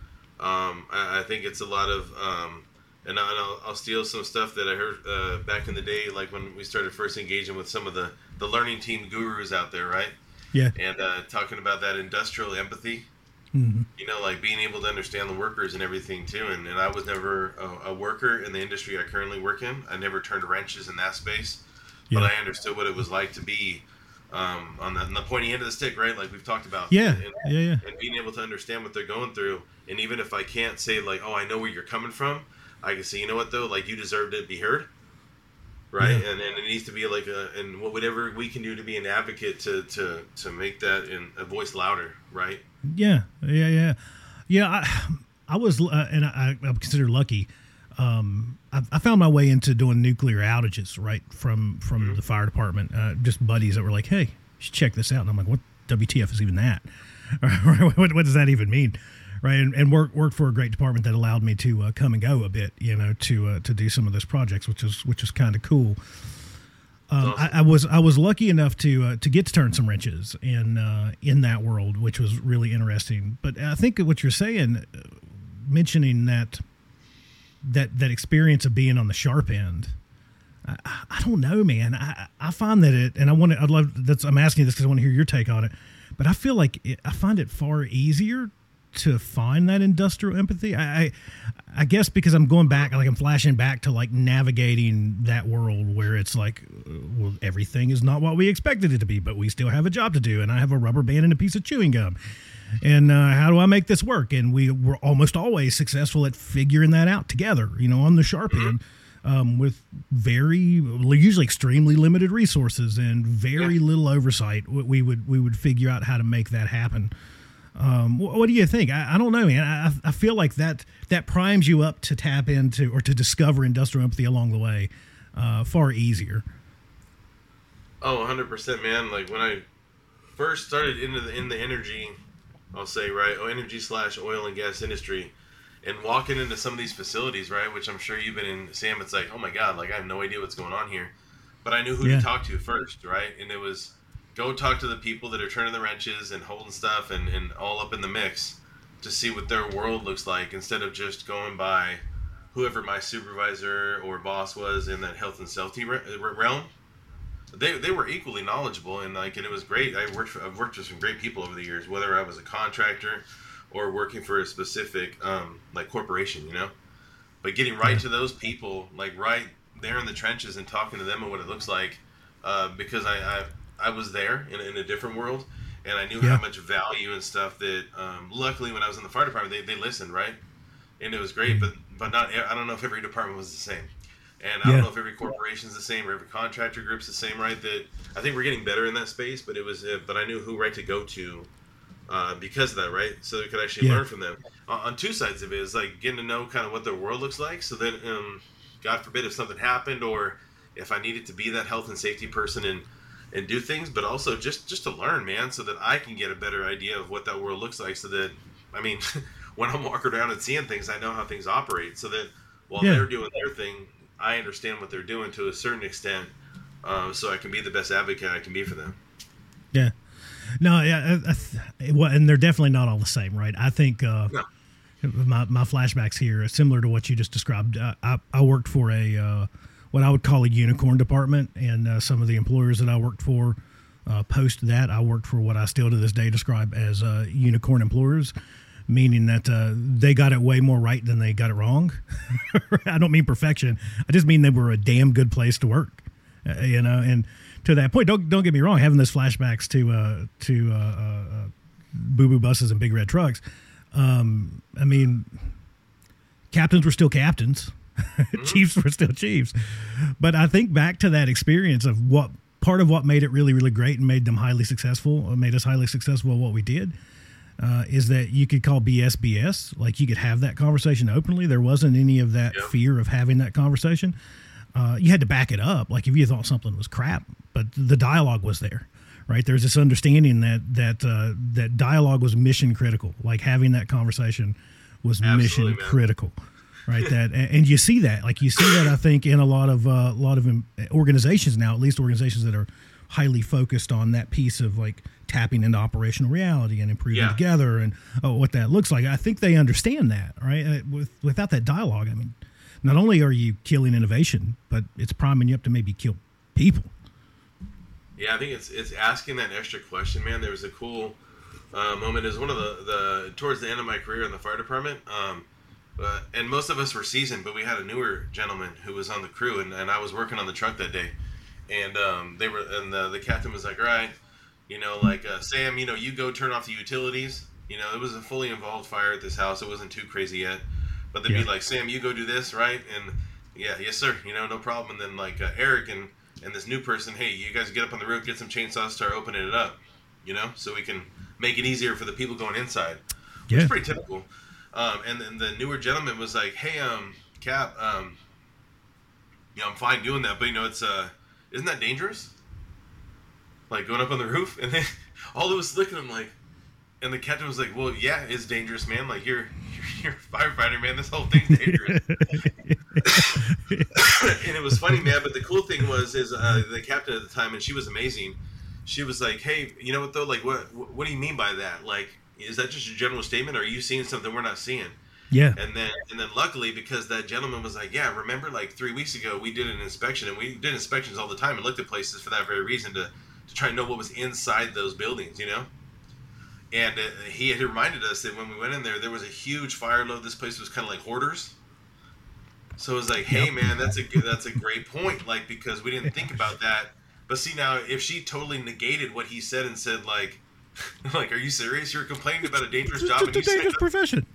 um, I, I think it's a lot of, um, and I'll, I'll steal some stuff that I heard uh, back in the day, like when we started first engaging with some of the, the learning team gurus out there, right? Yeah. And uh, talking about that industrial empathy, mm-hmm. you know, like being able to understand the workers and everything too. And, and I was never a, a worker in the industry I currently work in. I never turned wrenches in that space, yeah. but I understood what it was like to be Um, on the, on the pointy end of the stick, right? Like we've talked about. Yeah, and, yeah, yeah. And being able to understand what they're going through. And even if I can't say like, oh, I know where you're coming from, I can say, you know what though? Like you deserve to be heard. Right. Yeah. And and it needs to be like a, and whatever we can do to be an advocate to, to, to make that in a voice louder. Right. Yeah. Yeah. Yeah. Yeah. I, I was, uh, and I, I consider lucky. Um, I, I found my way into doing nuclear outages, right, from from mm-hmm. the fire department. Uh, just buddies that were like, "Hey, you should check this out," and I'm like, "What W T F is even that? what, what does that even mean?" Right, and, and work, worked for a great department that allowed me to uh, come and go a bit, you know, to uh, to do some of those projects, which is which is kind of cool. Um, awesome. I, I was I was lucky enough to uh, to get to turn some wrenches in uh, in that world, which was really interesting. But I think what you're saying, uh, mentioning that. that that experience of being on the sharp end, I, I don't know, man. I, I find that it, and I want to, I'd love, that's, I'm asking you this because I want to hear your take on it, but I feel like it, I find it far easier to find that industrial empathy. I, I, I guess because I'm going back, like I'm flashing back to like navigating that world where it's like, well, everything is not what we expected it to be, but we still have a job to do. And I have a rubber band and a piece of chewing gum. And uh, how do I make this work? And we were almost always successful at figuring that out together, you know, on the sharp end, um, with very, usually extremely limited resources and very yeah. little oversight. We would we would figure out how to make that happen. Um, what, what do you think? I, I don't know, man. I, I feel like that that primes you up to tap into or to discover industrial empathy along the way uh, far easier. Oh, one hundred percent, man. Like when I first started into the in the energy. I'll say, right, oh, energy slash oil and gas industry, and walking into some of these facilities, right, which I'm sure you've been in, Sam, it's like, oh my God, like I have no idea what's going on here. But I knew who yeah. to talk to first, right? And it was go talk to the people that are turning the wrenches and holding stuff and, and all up in the mix to see what their world looks like instead of just going by whoever my supervisor or boss was in that health and safety re- realm. They they were equally knowledgeable and like and it was great. I worked for, I've worked with some great people over the years, whether I was a contractor or working for a specific um, like corporation, you know. But getting right to those people, like right there in the trenches and talking to them and what it looks like, uh, because I, I I was there in, in a different world and I knew yeah. how much value and stuff that. Um, luckily, when I was in the fire department, they they listened, right, and it was great. But but not I don't know if every department was the same. And I yeah. don't know if every corporation is the same or every contractor group's the same, right? That I think we're getting better in that space, but it was, uh, but I knew who right to go to uh, because of that, right? So we could actually yeah. learn from them. Uh, on two sides of it is like getting to know kind of what their world looks like, so that um, God forbid if something happened or if I needed to be that health and safety person and and do things, but also just just to learn, man, so that I can get a better idea of what that world looks like. So that I mean, when I'm walking around and seeing things, I know how things operate. So that while yeah. they're doing their thing, I understand what they're doing to a certain extent, uh, so I can be the best advocate I can be for them. Yeah, no, yeah, I, I, well, and they're definitely not all the same, right? I think uh, no. my my flashbacks here are similar to what you just described. Uh, I I worked for a uh, what I would call a unicorn department, and uh, some of the employers that I worked for uh, post that I worked for what I still to this day describe as uh, unicorn employers. Meaning that uh, they got it way more right than they got it wrong. I don't mean perfection. I just mean they were a damn good place to work, uh, you know. And to that point, don't don't get me wrong. Having those flashbacks to uh, to uh, uh, boo boo buses and big red trucks. Um, I mean, captains were still captains. Mm-hmm. Chiefs were still Chiefs. But I think back to that experience of what part of what made it really, really great and made them highly successful, or made us highly successful at what we did, uh, is that you could call B S B S. Like, you could have that conversation openly. There wasn't any of that yep. fear of having that conversation. Uh, you had to back it up, like if you thought something was crap, but the dialogue was there, right? There's this understanding that that uh, that dialogue was mission critical. Like, having that conversation was Absolutely, mission man. critical. Right, that and you see that, like you see that, I think, in a lot of a uh, lot of organizations now, at least organizations that are highly focused on that piece of like tapping into operational reality and improving yeah. together and oh, what that looks like. I think they understand that, right? Uh, with, without that dialogue, I mean, not only are you killing innovation, but it's priming you up to maybe kill people. Yeah, I think it's it's asking that extra question, man. There was a cool uh, moment. It was one of the, the towards the end of my career in the fire department. Um, Uh, and most of us were seasoned, but we had a newer gentleman who was on the crew, and, and I was working on the truck that day, and um, they were, and the, the captain was like, "All right, you know, like uh, Sam, you know, you go turn off the utilities." You know, it was a fully involved fire at this house; it wasn't too crazy yet, but they'd yeah. be like, "Sam, you go do this, right?" And yeah, yes, sir. You know, no problem. And then like uh, Eric and and this new person, hey, you guys get up on the roof, get some chainsaws, start opening it up, you know, so we can make it easier for the people going inside. Yeah, it's pretty typical. Um, and then the newer gentleman was like, "Hey, um, Cap, um, you know, I'm fine doing that, but you know, it's uh, isn't that dangerous? Like going up on the roof?" And then all of us looking at him like, and the captain was like, "Well, yeah, it's dangerous, man. Like you're you're, you're a firefighter, man. This whole thing's dangerous." And it was funny, man. But the cool thing was, is uh, the captain at the time, and she was amazing. She was like, "Hey, you know what though? Like, what what do you mean by that? Like, is that just a general statement, or are you seeing something we're not seeing?" Yeah. And then, and then, luckily, because that gentleman was like, "Yeah, remember, like three weeks ago, we did an inspection, and we did inspections all the time and looked at places for that very reason to, to try and know what was inside those buildings, you know." And uh, he had reminded us that when we went in there, there was a huge fire load. This place was kind of like hoarders. So it was like, "Hey, yep. man, that's a that's a great point, like because we didn't think about that." But see, now if she totally negated what he said and said like. Like, are you serious? You're complaining about a dangerous It's job. just and a you dangerous profession.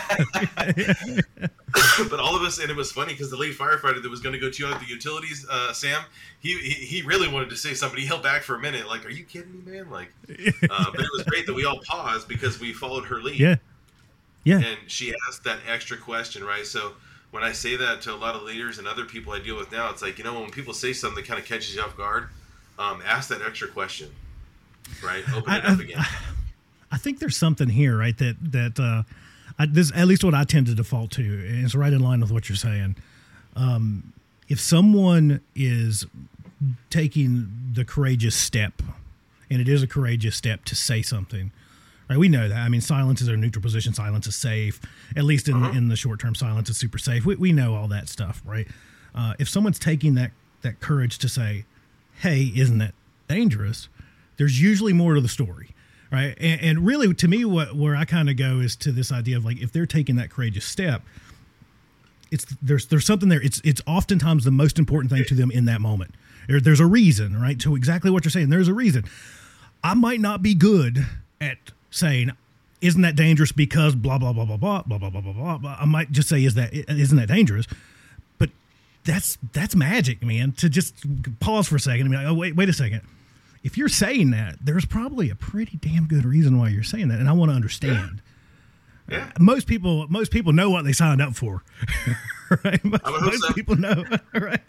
But all of us, and it was funny because the lead firefighter that was going to go to out the utilities, uh, Sam, he, he he really wanted to say something. He held back for a minute, like, "Are you kidding me, man?" Like, uh, but it was great that we all paused because we followed her lead. Yeah, yeah. And she asked that extra question, right? So when I say that to a lot of leaders and other people I deal with now, it's like, you know, when people say something that kind of catches you off guard, um, ask that extra question. Right, open it I, up again. I, I think there's something here, right? That that uh, I, this at least what I tend to default to, and it's right in line with what you're saying. Um, if someone is taking the courageous step, and it is a courageous step to say something, right? We know that. I mean, silence is a neutral position. Silence is safe. At least in uh-huh. in the short term, silence is super safe. We we know all that stuff, right? Uh, if someone's taking that that courage to say, "Hey, isn't that dangerous?" There's usually more to the story, right? And, and really, to me, what where I kind of go is to this idea of like, if they're taking that courageous step, it's there's there's something there. It's it's oftentimes the most important thing to them in that moment. There, there's a reason, right? To exactly what you're saying. There's a reason. I might not be good at saying, "Isn't that dangerous?" because blah blah blah blah blah blah blah blah blah blah. I might just say, "Is that isn't that dangerous?" But that's that's magic, man. To just pause for a second and be like, "Oh wait, wait a second." If you're saying that, there's probably a pretty damn good reason why you're saying that, and I want to understand. Yeah. Yeah. Most people, most people know what they signed up for, right? Most, I would hope most so. people know, right?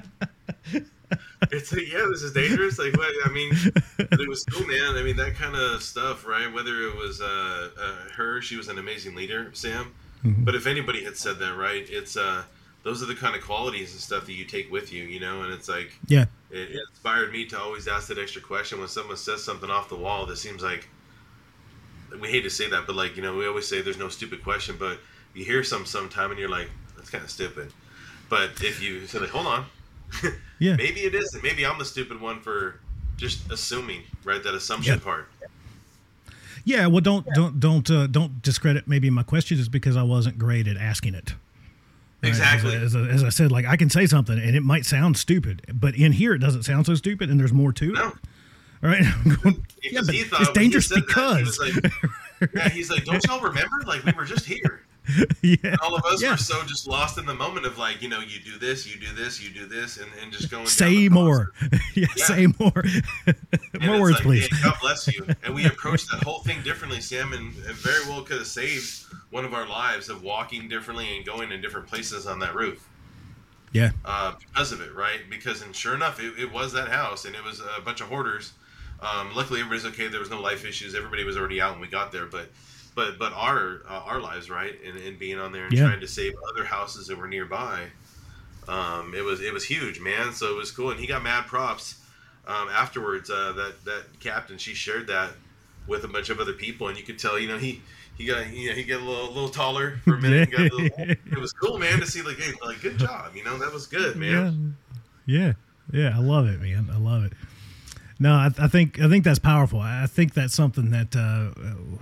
It's like, yeah, this is dangerous. Like, what? I mean, but it was cool, man. I mean, that kind of stuff, right? Whether it was uh, uh, her, she was an amazing leader, Sam. Mm-hmm. But if anybody had said that, right? It's uh, those are the kind of qualities and stuff that you take with you, you know. And it's like, yeah, it, it inspired me to always ask that extra question when someone says something off the wall that seems like, we hate to say that, but like, you know, we always say there's no stupid question, but you hear some sometime and you're like, that's kind of stupid. But if you say, like, hold on, yeah, maybe it isn't. Maybe I'm the stupid one for just assuming, right? That assumption yeah. part. Yeah, well, don't don't don't uh, don't discredit maybe my question just because I wasn't great at asking it. Right? Exactly. As, as, as I said, like I can say something and it might sound stupid, but in here it doesn't sound so stupid, and there's more to it. No. All right. Going, yeah, but he thought it's dangerous he because. That, he was like, yeah, he's like, don't y'all remember? Like we were just here. Yeah. And all of us Yeah. were so just lost in the moment of like, you know, you do this, you do this, you do this, and, and just going. Say down the more. yeah, Yeah. Say more. And more it's words, like, please. "Hey, God bless you." And we approached that whole thing differently, Sam, and it very well could have saved one of our lives of walking differently and going in different places on that roof. Yeah. Uh, because of it, right? Because, and sure enough, it, it was that house, and it was a bunch of hoarders. Um, luckily, everybody's okay. There was no life issues. Everybody was already out when we got there. But, but, but our uh, our lives, right, and, and being on there and Yeah. trying to save other houses that were nearby, um, it was it was huge, man. So it was cool, and he got mad props um, afterwards. Uh, that that captain, she shared that with a bunch of other people, and you could tell, you know, he. He got, you know, he got a little, little taller for a minute. Yeah. And got a little, it was cool, man, to see like, hey, like, good job, you know, that was good, man. Yeah. Yeah. Yeah. I love it, man. I love it. No, I, I think I think that's powerful. I think that's something that uh,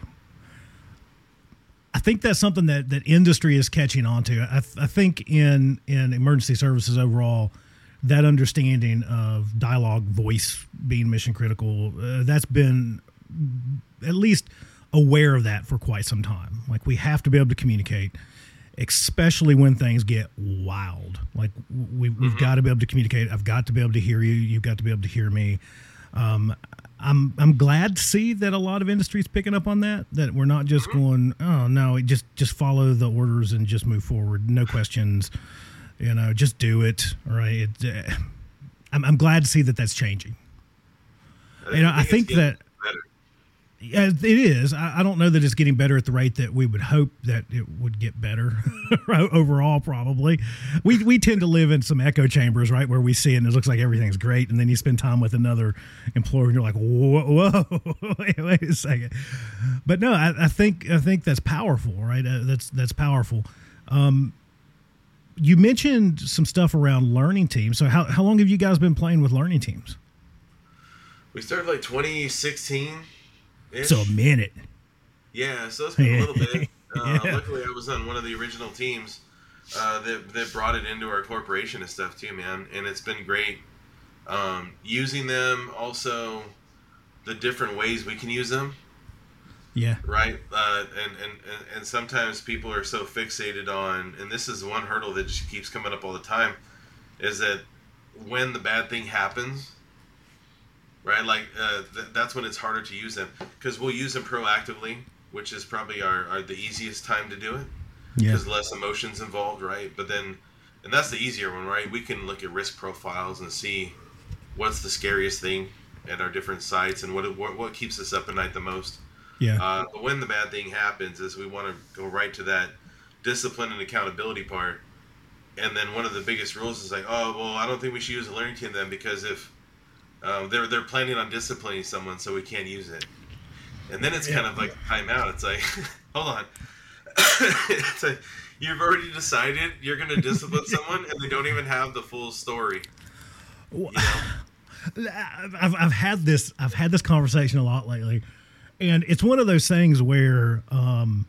I think that's something that, that industry is catching on to. I, I think in in emergency services overall, that understanding of dialogue, voice being mission critical, uh, that's been at least aware of that for quite some time. Like, we have to be able to communicate, especially when things get wild. Like, we, we've Mm-hmm. got to be able to communicate. I've got to be able to hear you. You've got to be able to hear me. Um, I'm I'm glad to see that a lot of industries picking up on that. That we're not just going, oh no, it just just follow the orders and just move forward, no questions. You know, just do it. Right? It, uh, I'm I'm glad to see that that's changing. You know, I think it's that. getting better. Yeah, it is. I, I don't know that it's getting better at the rate that we would hope that it would get better overall, probably. We we tend to live in some echo chambers, right, where we see it and it looks like everything's great, and then you spend time with another employer and you're like, whoa, whoa wait, wait a second. But no, I, I think I think that's powerful, right? Uh, that's that's powerful. Um, you mentioned some stuff around learning teams. So how how long have you guys been playing with learning teams? We started like twenty sixteen. So a minute. Yeah, so it's been a little bit. Uh, Yeah. Luckily, I was on one of the original teams uh, that that brought it into our corporation and stuff too, man. And it's been great um, using them. Also, the different ways we can use them, Yeah. right? Uh, and, and and and sometimes people are so fixated on, and this is one hurdle that just keeps coming up all the time, is that when the bad thing happens. Right, like uh, th- that's when it's harder to use them, because we'll use them proactively, which is probably our, our the easiest time to do it, Yeah. because less emotions involved, right? But then, and that's the easier one, right? We can look at risk profiles and see what's the scariest thing at our different sites and what what, what keeps us up at night the most. Yeah. Uh, but when the bad thing happens, is we want to go right to that discipline and accountability part, and then one of the biggest rules is like, oh well, I don't think we should use a learning team then, because if Um, they're they're planning on disciplining someone, so we can't use it. And then it's kind of like time out. It's like, hold on. It's like, you've already decided you're going to discipline someone, and they don't even have the full story. You know? I've I've had this I've had this conversation a lot lately, and it's one of those things where um,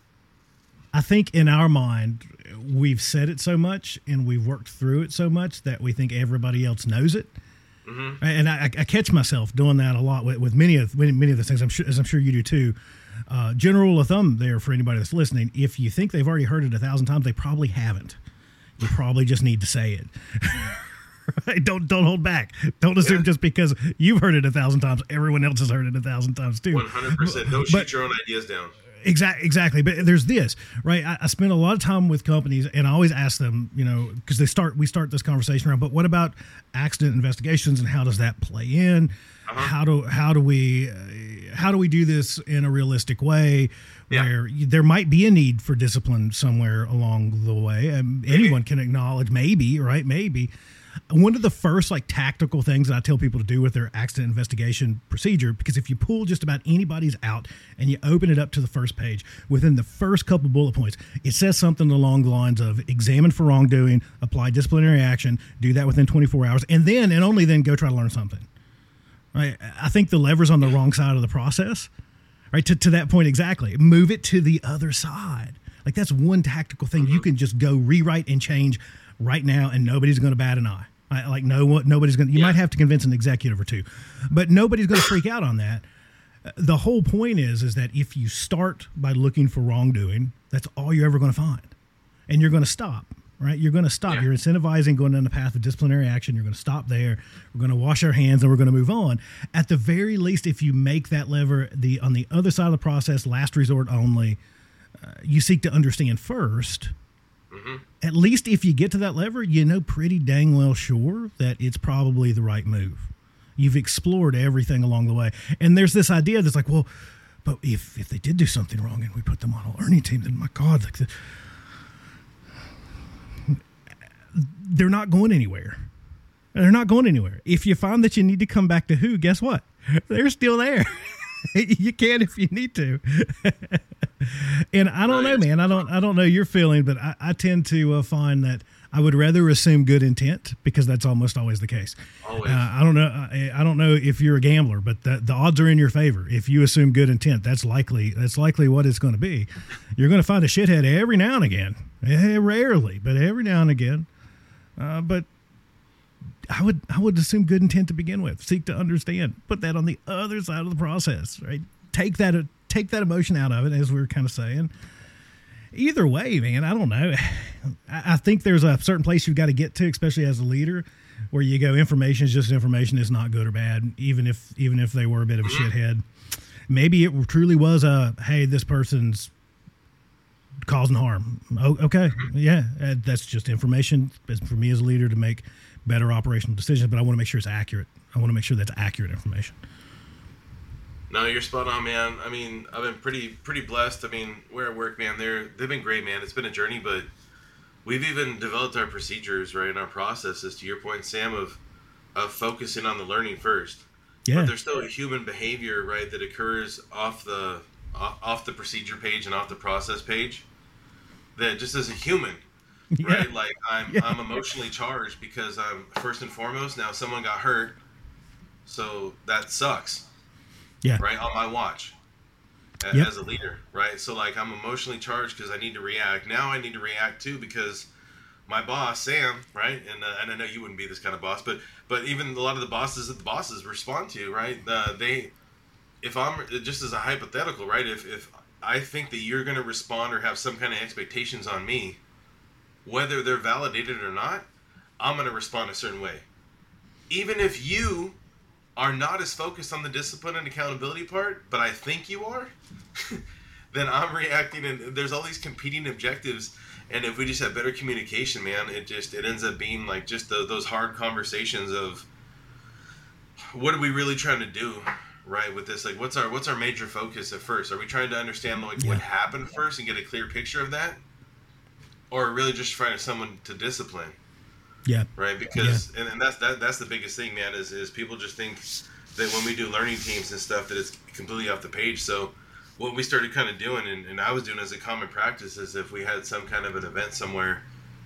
I think in our mind we've said it so much and we've worked through it so much that we think everybody else knows it. Mm-hmm. And I, I catch myself doing that a lot with, with many of many, many of the things. I'm sure, as I'm sure you do too. Uh, general rule of thumb there for anybody that's listening: if you think they've already heard it a thousand times, they probably haven't. You probably just need to say it. Right? Don't don't hold back. Don't assume Yeah. just because you've heard it a thousand times, everyone else has heard it a thousand times too. one hundred percent. Don't But- shoot your own ideas down. Exactly, exactly. But there's this, right? I, I spend a lot of time with companies, and I always ask them, you know, because they start, we start this conversation around. But what about accident investigations, and how does that play in? Uh-huh. How do how do we uh, how do we do this in a realistic way, Yeah. where you, there might be a need for discipline somewhere along the way? Um, anyone can acknowledge, maybe, right? Maybe. One of the first like tactical things that I tell people to do with their accident investigation procedure, because if you pull just about anybody's out and you open it up to the first page, within the first couple bullet points, it says something along the lines of examine for wrongdoing, apply disciplinary action, do that within twenty-four hours, and then and only then go try to learn something. Right? I think the lever's on the wrong side of the process. Right? To, to that point exactly. Move it to the other side. Like that's one tactical thing you can just go rewrite and change right now, and nobody's going to bat an eye. Like no one, nobody's going. You Yeah. might have to convince an executive or two, but nobody's going to freak out on that. The whole point is, is that if you start by looking for wrongdoing, that's all you're ever going to find. And you're going to stop, right? You're going to stop. Yeah. You're incentivizing going down the path of disciplinary action. You're going to stop there. We're going to wash our hands and we're going to move on. At the very least, if you make that lever the on the other side of the process, last resort only, uh, you seek to understand first. Mm-hmm. At least if you get to that lever, you know pretty dang well sure that it's probably the right move. You've explored everything along the way. And there's this idea that's like, well, but if, if they did do something wrong and we put them on a learning team, then my God, like the, they're not going anywhere. They're not going anywhere. If you find that you need to come back to who, guess what? They're still there. You can if you need to. And I don't know, man. I don't I don't know your feeling, but I, I tend to uh, find that I would rather assume good intent because that's almost always the case. Always. Uh, I don't know. I, I don't know if you're a gambler, but the, the odds are in your favor. If you assume good intent, that's likely that's likely what it's going to be. You're going to find a shithead every now and again. Eh, rarely, but every now and again. Uh, but I would I would assume good intent to begin with. Seek to understand. Put that on the other side of the process, right? Take that uh, take that emotion out of it, as we were kind of saying. Either way, man, I don't know. I, I think there's a certain place you've got to get to, especially as a leader, where you go, information is just information. It's not good or bad, even if even if they were a bit of a shithead. Maybe it truly was a, hey, this person's causing harm. Oh, okay, yeah, that's just information for me as a leader to make better operational decisions, but I want to make sure it's accurate. I want to make sure that's accurate information. No, you're spot on, man. I mean, I've been pretty pretty blessed. I mean, we're at work, man. They're they've been great, man. It's been a journey, but we've even developed our procedures, right, and our processes. To your point, Sam, of of focusing on the learning first. Yeah. But there's still a human behavior, right, that occurs off the off the procedure page and off the process page. That just as a human, yeah. right? Like I'm yeah. I'm emotionally charged because I'm first and foremost now someone got hurt, so that sucks. Yeah. Right, on my watch as, yep. as a leader, right? So, like, I'm emotionally charged because I need to react. Now I need to react, too, because my boss, Sam, right? And, uh, and I know you wouldn't be this kind of boss, but but even a lot of the bosses that the bosses respond to, right? Uh, they, if I'm, just as a hypothetical, right? If, if I think that you're going to respond or have some kind of expectations on me, whether they're validated or not, I'm going to respond a certain way. Even if you are not as focused on the discipline and accountability part, but I think you are, then I'm reacting, and there's all these competing objectives. And if we just have better communication, man, it just it ends up being like just the, those hard conversations of what are we really trying to do, right, with this? Like, what's our what's our major focus at first? Are we trying to understand like yeah. what happened first and get a clear picture of that, or really just trying to someone to discipline? Yeah. Right. Because, yeah. and, and that's, that, that's the biggest thing, man, is, is people just think that when we do learning teams and stuff, that it's completely off the page. So what we started kind of doing, and, and I was doing as a common practice, is if we had some kind of an event somewhere,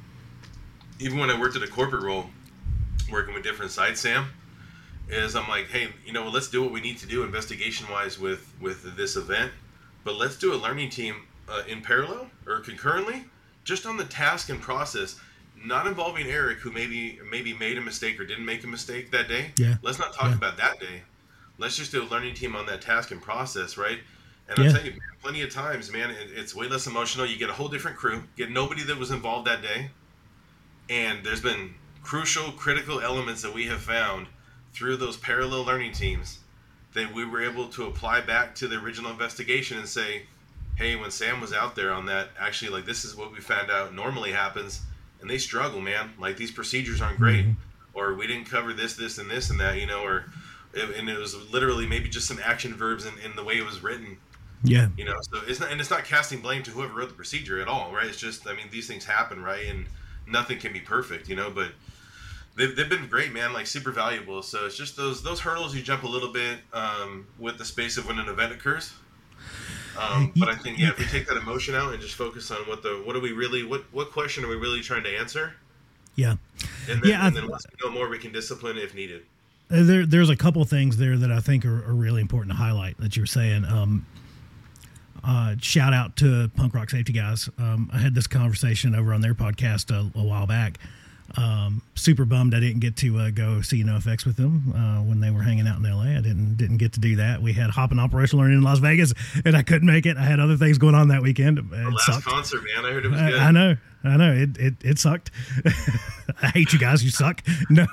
even when I worked at a corporate role, working with different sites, Sam, is I'm like, hey, you know, let's do what we need to do investigation wise with, with this event, but let's do a learning team uh, in parallel or concurrently, just on the task and process. Not involving Eric, who maybe maybe made a mistake or didn't make a mistake that day. Yeah. Let's not talk yeah. about that day. Let's just do a learning team on that task and process, right? And yeah. I'll tell you, plenty of times, man, it, it's way less emotional. You get a whole different crew, get nobody that was involved that day. And there's been crucial, critical elements that we have found through those parallel learning teams that we were able to apply back to the original investigation and say, hey, when Sam was out there on that, actually, like, this is what we found out normally happens. And they struggle, man. Like, these procedures aren't great, mm-hmm. or we didn't cover this, this, and this, and that, you know, or and it was literally maybe just some action verbs in, in the way it was written. Yeah. You know, so it's not, and it's not casting blame to whoever wrote the procedure at all, right? It's just, I mean, these things happen, right? And nothing can be perfect, you know. But they've they've been great, man. Like, super valuable. So it's just those those hurdles you jump a little bit um, with the space of when an event occurs. Um, but I think, yeah, if we take that emotion out and just focus on what the, what are we really, what, what question are we really trying to answer? Yeah. And then, yeah, and then once we know more, we can discipline if needed. There, there's a couple things there that I think are, are really important to highlight that you were saying. Um, uh, shout out to Punk Rock Safety Guys. Um, I had this conversation over on their podcast a, a while back. Um, super bummed I didn't get to uh, go see NoFX with them uh, when they were hanging out in L A. I didn't didn't get to do that. We had Hop and Operational Learning in Las Vegas, and I couldn't make it. I had other things going on that weekend. It the last sucked. concert, man. I heard it was I, good. I know, I know. It it, it sucked. I hate you guys. You suck. No,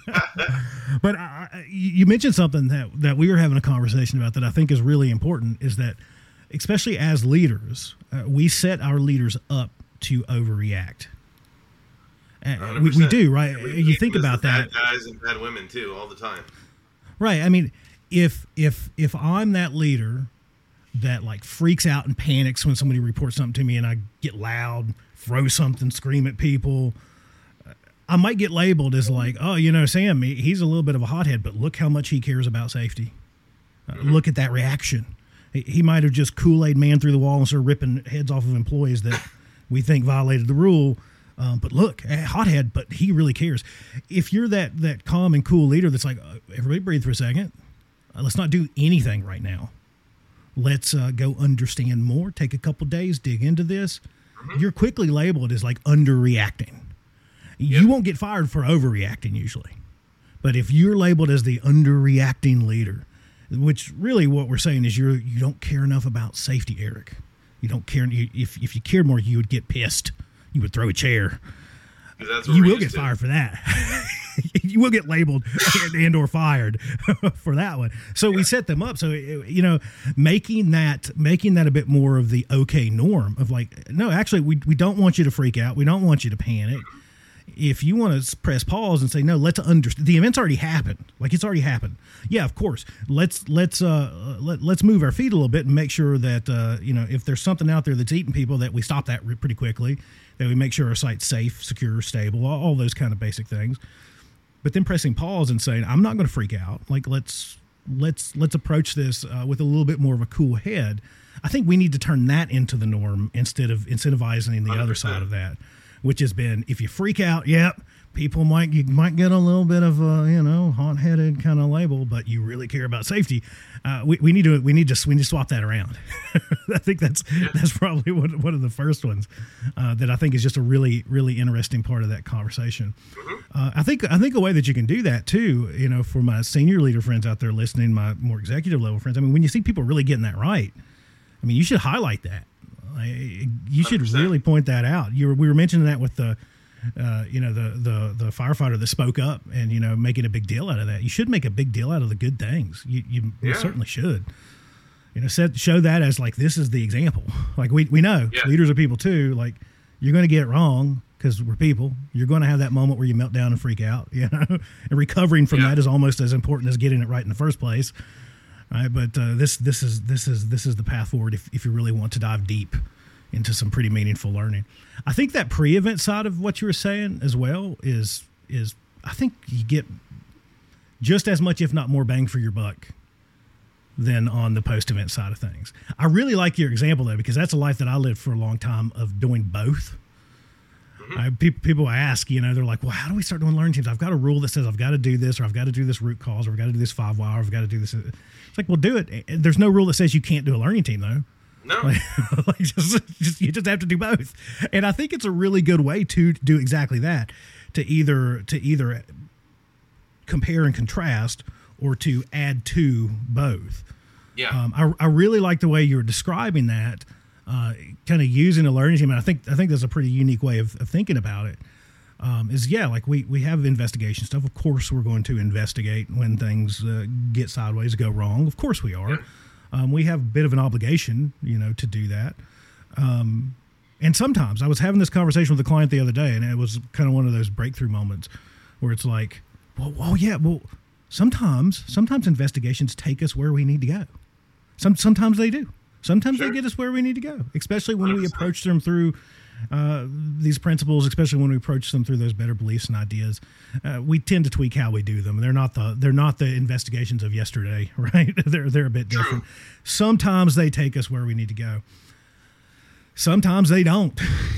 but I, you mentioned something that that we were having a conversation about that I think is really important. Is that especially as leaders, uh, we set our leaders up to overreact. We, we do, right? We, you we think about that. Bad guys and bad women too, all the time. Right. I mean, if if if I'm that leader that like freaks out and panics when somebody reports something to me, and I get loud, throw something, scream at people, I might get labeled as like, oh, you know, Sam, he's a little bit of a hothead, but look how much he cares about safety. Uh, mm-hmm. Look at that reaction. He, he might have just Kool-Aid man through the wall and started ripping heads off of employees that we think violated the rule. Um, but look, hothead, but he really cares. If you're that that calm and cool leader that's like, uh, everybody breathe for a second. Uh, let's not do anything right now. Let's uh, go understand more. Take a couple days, dig into this. Mm-hmm. You're quickly labeled as like underreacting. Yep. You won't get fired for overreacting usually. But if you're labeled as the underreacting leader, which really what we're saying is you're, you don't care enough about safety, Eric. You don't care. You, if, if you cared more, you would get pissed. You would throw a chair. You will get to. fired for that. You will get labeled and, and or fired for that one. So yeah. We set them up. So, you know, making that making that a bit more of the okay norm of like, no, actually, we we don't want you to freak out. We don't want you to panic. If you want to press pause and say, no, let's understand. The event's already happened. Like it's already happened. Yeah, of course. Let's let's uh let, let's move our feet a little bit and make sure that uh you know if there's something out there that's eating people that we stop that pretty quickly. That we make sure our site's safe, secure, stable, all, all those kind of basic things. But then pressing pause and saying, I'm not going to freak out. Like let's let's let's approach this uh, with a little bit more of a cool head. I think we need to turn that into the norm instead of incentivizing the one hundred percent other side of that, which has been if you freak out, yep, people might you might get a little bit of a you know hot-headed kind of label, but you really care about safety. Uh, we, we need to we need to we need to swap that around. I think that's that's probably one, one of the first ones uh, that I think is just a really really interesting part of that conversation. Uh, I think I think a way that you can do that too, you know, for my senior leader friends out there listening, my more executive level friends. I mean, when you see people really getting that right, I mean, you should highlight that. You should one hundred percent really point that out. You were, we were mentioning that with the. Uh, you know, the, the, the firefighter that spoke up and, you know, making a big deal out of that. You should make a big deal out of the good things. You, you, yeah. you certainly should. You know, set, show that as like, this is the example. Like we, we know yeah. leaders are people too. Like you're going to get it wrong because we're people. You're going to have that moment where you melt down and freak out, you know, and recovering from yeah. that is almost as important as getting it right in the first place. Right. But uh, this, this is, this is, this is the path forward if, if you really want to dive deep into some pretty meaningful learning. I think that pre-event side of what you were saying as well is, is I think you get just as much, if not more bang for your buck than on the post-event side of things. I really like your example though, because that's a life that I lived for a long time of doing both. Mm-hmm. I, people, people ask, you know, they're like, well, how do we start doing learning teams? I've got a rule that says I've got to do this, or I've got to do this root cause, or I've got to do this five why, or I've got to do this. It's like, well, do it. There's no rule that says you can't do a learning team though. No, like, like just, just, you just have to do both, and I think it's a really good way to do exactly that. To either to either compare and contrast, or to add to both. Yeah, um, I I really like the way you're describing that, uh, kind of using a learning team, and I think I think that's a pretty unique way of, of thinking about it. Um, is yeah, like we we have investigation stuff. Of course, we're going to investigate when things uh, get sideways, go wrong. Of course, we are. Yeah. Um, we have a bit of an obligation, you know, to do that. Um, and sometimes I was having this conversation with a client the other day, and it was kind of one of those breakthrough moments where it's like, well, oh yeah, well, sometimes, sometimes investigations take us where we need to go. Some, sometimes they do. Sometimes sure. they get us where we need to go, especially when one hundred percent we approach them through uh, these principles, especially when we approach them through those better beliefs and ideas. Uh, we tend to tweak how we do them. They're not the they're not the investigations of yesterday, right? they're they're a bit True. different. Sometimes they take us where we need to go. Sometimes they don't,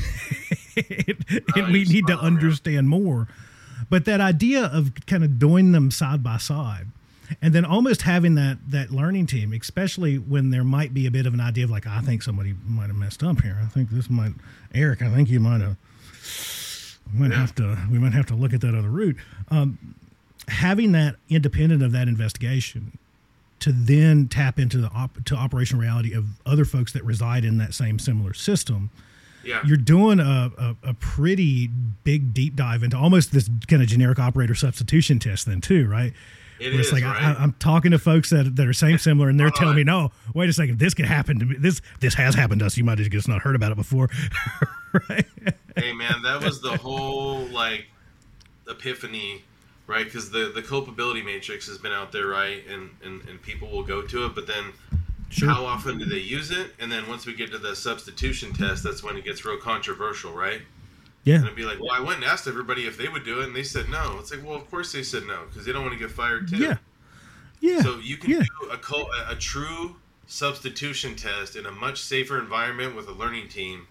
and, and we need to understand more. But that idea of kind of doing them side by side, and then almost having that that learning team, especially when there might be a bit of an idea of like, I think somebody might have messed up here. I think this might, Eric, I think you might have we might Yeah. have to we might have to look at that other route. Um, having that independent of that investigation to then tap into the op- to operational reality of other folks that reside in that same similar system. Yeah. You're doing a, a, a pretty big deep dive into almost this kind of generic operator substitution test then too, right? It Where it's is, like right? I, I'm talking to folks that that are same similar, and they're Hold telling on. me, "No, wait a second, this could happen to me. This this has happened to us. You might have just not heard about it before." Right? Hey man, that was the whole like epiphany, right? Because the the culpability matrix has been out there, right? And, and and people will go to it, but then Sure. how often do they use it? And then once we get to the substitution test, that's when it gets real controversial, right? Yeah. And it'd be like, well, I went and asked everybody if they would do it, and they said no. It's like, well, of course they said no, because they don't want to get fired too. Yeah. Yeah. So you can yeah. do a, cul- a a true substitution test in a much safer environment with a learning team,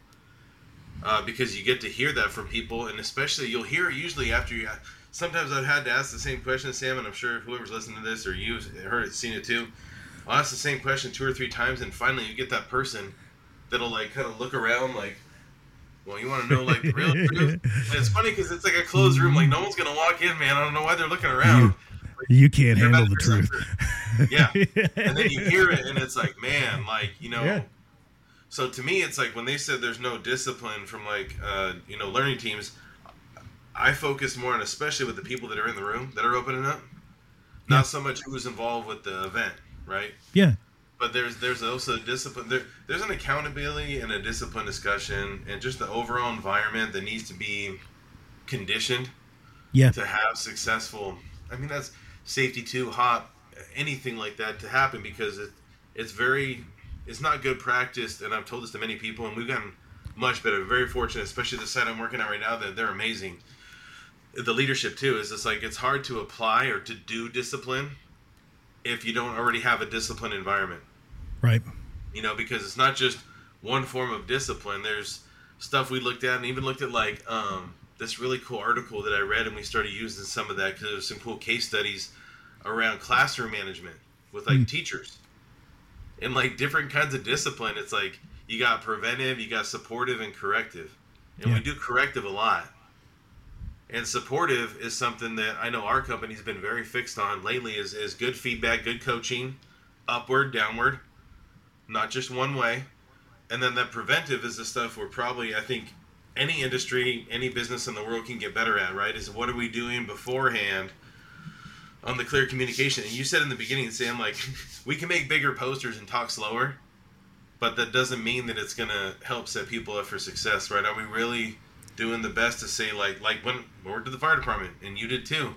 uh, because you get to hear that from people, and especially you'll hear it usually after you. Sometimes I've had to ask the same question, Sam, and I'm sure whoever's listening to this or you've heard it, seen it too. I'll ask the same question two or three times, and finally you get that person that'll like kind of look around like, well, you want to know like the real truth? And it's funny because it's like a closed room, like no one's gonna walk in, man. I don't know why they're looking around. You can't You're handle about the to truth. present. Yeah. And then you hear it, and it's like, man, like, you know. Yeah. So to me, it's like when they said there's no discipline from, like, uh, you know, learning teams, I focus more on, especially with the people that are in the room that are opening up, Yeah. not so much who's involved with the event, right? Yeah. But there's there's also discipline. There, there's an accountability and a discipline discussion, and just the overall environment that needs to be conditioned Yeah. to have successful. I mean, that's safety too, hot, anything like that to happen, because it, it's very, it's not good practice. And I've told this to many people, and we've gotten much better. Very fortunate, especially the site I'm working at right now. That they're amazing. The leadership too is just like it's hard to apply or to do discipline if you don't already have a disciplined environment. Right. You know, because it's not just one form of discipline. There's stuff we looked at, and even looked at like um, this really cool article that I read, and we started using some of that because there was some cool case studies around classroom management with like Mm. teachers and like different kinds of discipline. It's like you got preventive, you got supportive, and corrective, and Yeah. we do corrective a lot. And supportive is something that I know our company's been very fixed on lately. Is is good feedback, good coaching, upward, downward. Not just one way. And then that preventive is the stuff where probably I think any industry, any business in the world can get better at, right? Is what are we doing beforehand on the clear communication? And you said in the beginning, Sam, like we can make bigger posters and talk slower, but that doesn't mean that it's going to help set people up for success, right? Are we really doing the best to say like, like when we worked at the fire department, and you did too.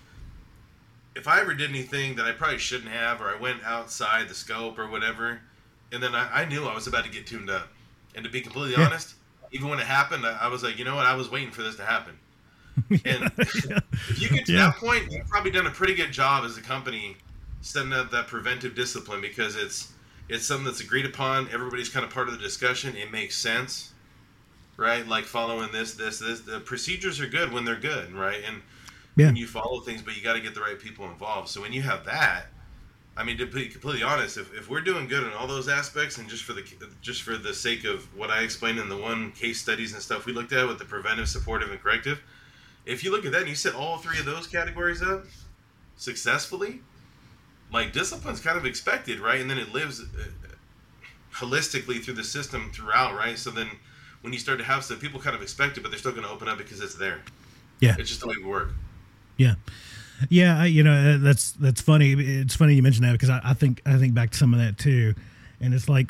If I ever did anything that I probably shouldn't have, or I went outside the scope or whatever, and then I, I knew I was about to get tuned up. And to be completely Yeah. honest, even when it happened, I, I was like, you know what? I was waiting for this to happen. And if you get to Yeah. that point, you've probably done a pretty good job as a company setting up that preventive discipline, because it's it's something that's agreed upon. Everybody's kind of part of the discussion. It makes sense, right? Like following this, this, this. The procedures are good when they're good, right? And Yeah. when you follow things, but you got to get the right people involved. So when you have that, I mean, to be completely honest, if, if we're doing good in all those aspects, and just for the just for the sake of what I explained in the one case studies and stuff we looked at with the preventive, supportive, and corrective, if you look at that and you set all three of those categories up successfully, like discipline's kind of expected, right? And then it lives uh, holistically through the system throughout, right? So then when you start to have stuff, people kind of expect it, but they're still going to open up because it's there. Yeah. It's just the way we work. Yeah. Yeah, I, you know, that's that's funny. It's funny you mentioned that, because I, I think I think back to some of that too, and it's like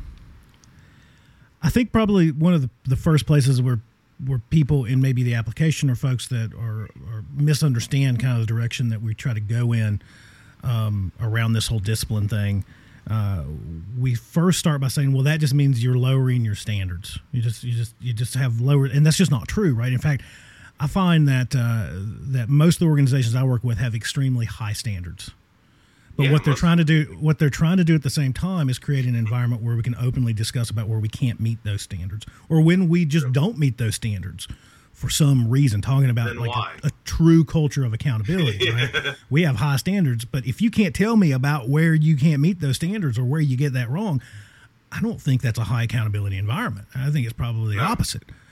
I think probably one of the, the first places where where people in maybe the application or folks that are, are misunderstand kind of the direction that we try to go in um, around this whole discipline thing. Uh, we first start by saying, well, that just means you're lowering your standards. You just you just you just have lower, and that's just not true, right? In fact, I find that uh, that most of the organizations I work with have extremely high standards. But Yeah, what they're most- trying to do, what they're trying to do at the same time, is create an environment where we can openly discuss about where we can't meet those standards, or when we just don't meet those standards for some reason. Talking about Then like why? a, a true culture of accountability. Right? We have high standards, but if you can't tell me about where you can't meet those standards or where you get that wrong, I don't think that's a high accountability environment. I think it's probably the No. opposite.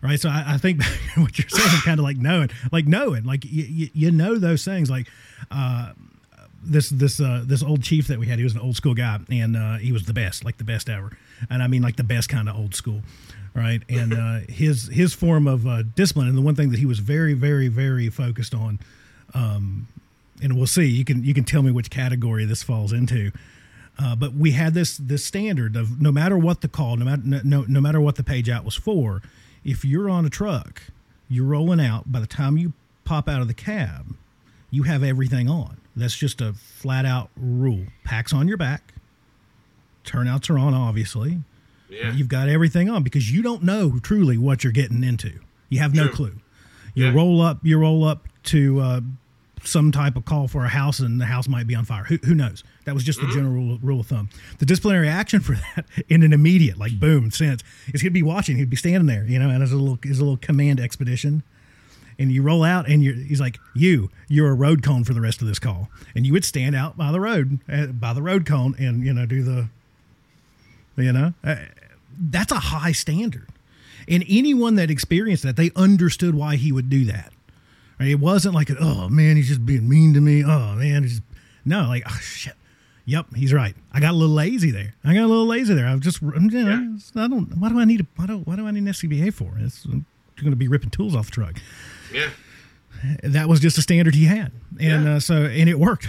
right? So I, I think what you're saying, kind of like knowing, like knowing, like you, you, you know those things. Like uh, this this uh, this old chief that we had, he was an old school guy, and uh, he was the best, like the best ever, and I mean like the best kind of old school, right? And uh, his his form of uh, discipline, and the one thing that he was very very very focused on, um, and we'll see. You can you can tell me which category this falls into. Uh, but we had this this standard of no matter what the call, no matter no no matter what the page out was for, if you're on a truck, you're rolling out. By the time you pop out of the cab, you have everything on. That's just a flat out rule. Packs on your back, turnouts are on, obviously. Yeah. You've got everything on because you don't know truly what you're getting into. You have no True. clue. You Yeah. roll up. You roll up to. Uh, some type of call for a house and the house might be on fire. Who, who knows? That was just the mm-hmm. general rule, rule of thumb. The disciplinary action for that in an immediate, like boom, sense is he'd be watching, he'd be standing there, you know, and as a little, as a little command expedition. And you roll out and you're, he's like, you, you're a road cone for the rest of this call. And you would stand out by the road, uh, by the road cone and, you know, do the, you know, uh, that's a high standard. And anyone that experienced that, they understood why he would do that. It wasn't like, oh, man, he's just being mean to me. Oh, man. He's just, no, like, oh, shit. Yep, he's right. I got a little lazy there. I got a little lazy there. I was just, you know, yeah. I don't, why do I need a, why do, why do I need an S C B A for? It's, I'm going to be ripping tools off the truck. Yeah. That was just a standard he had. And yeah. uh, so, and it worked.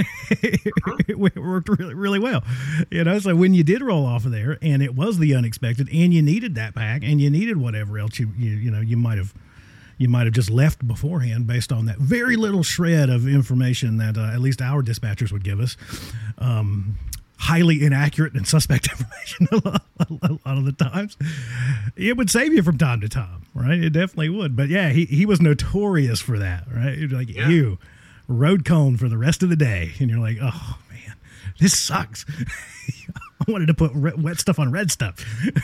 It worked really, really well. You know, so when you did roll off of there and it was the unexpected and you needed that pack and you needed whatever else you, you, you know, you might have, you might have just left beforehand based on that very little shred of information that uh, at least our dispatchers would give us. Um, highly inaccurate and suspect information a lot, a lot of the times. It would save you from time to time, right? It definitely would. But yeah, he, he was notorious for that, right? Like yeah. you, road cone for the rest of the day. And you're like, oh, man, this sucks. I wanted to put wet stuff on red stuff.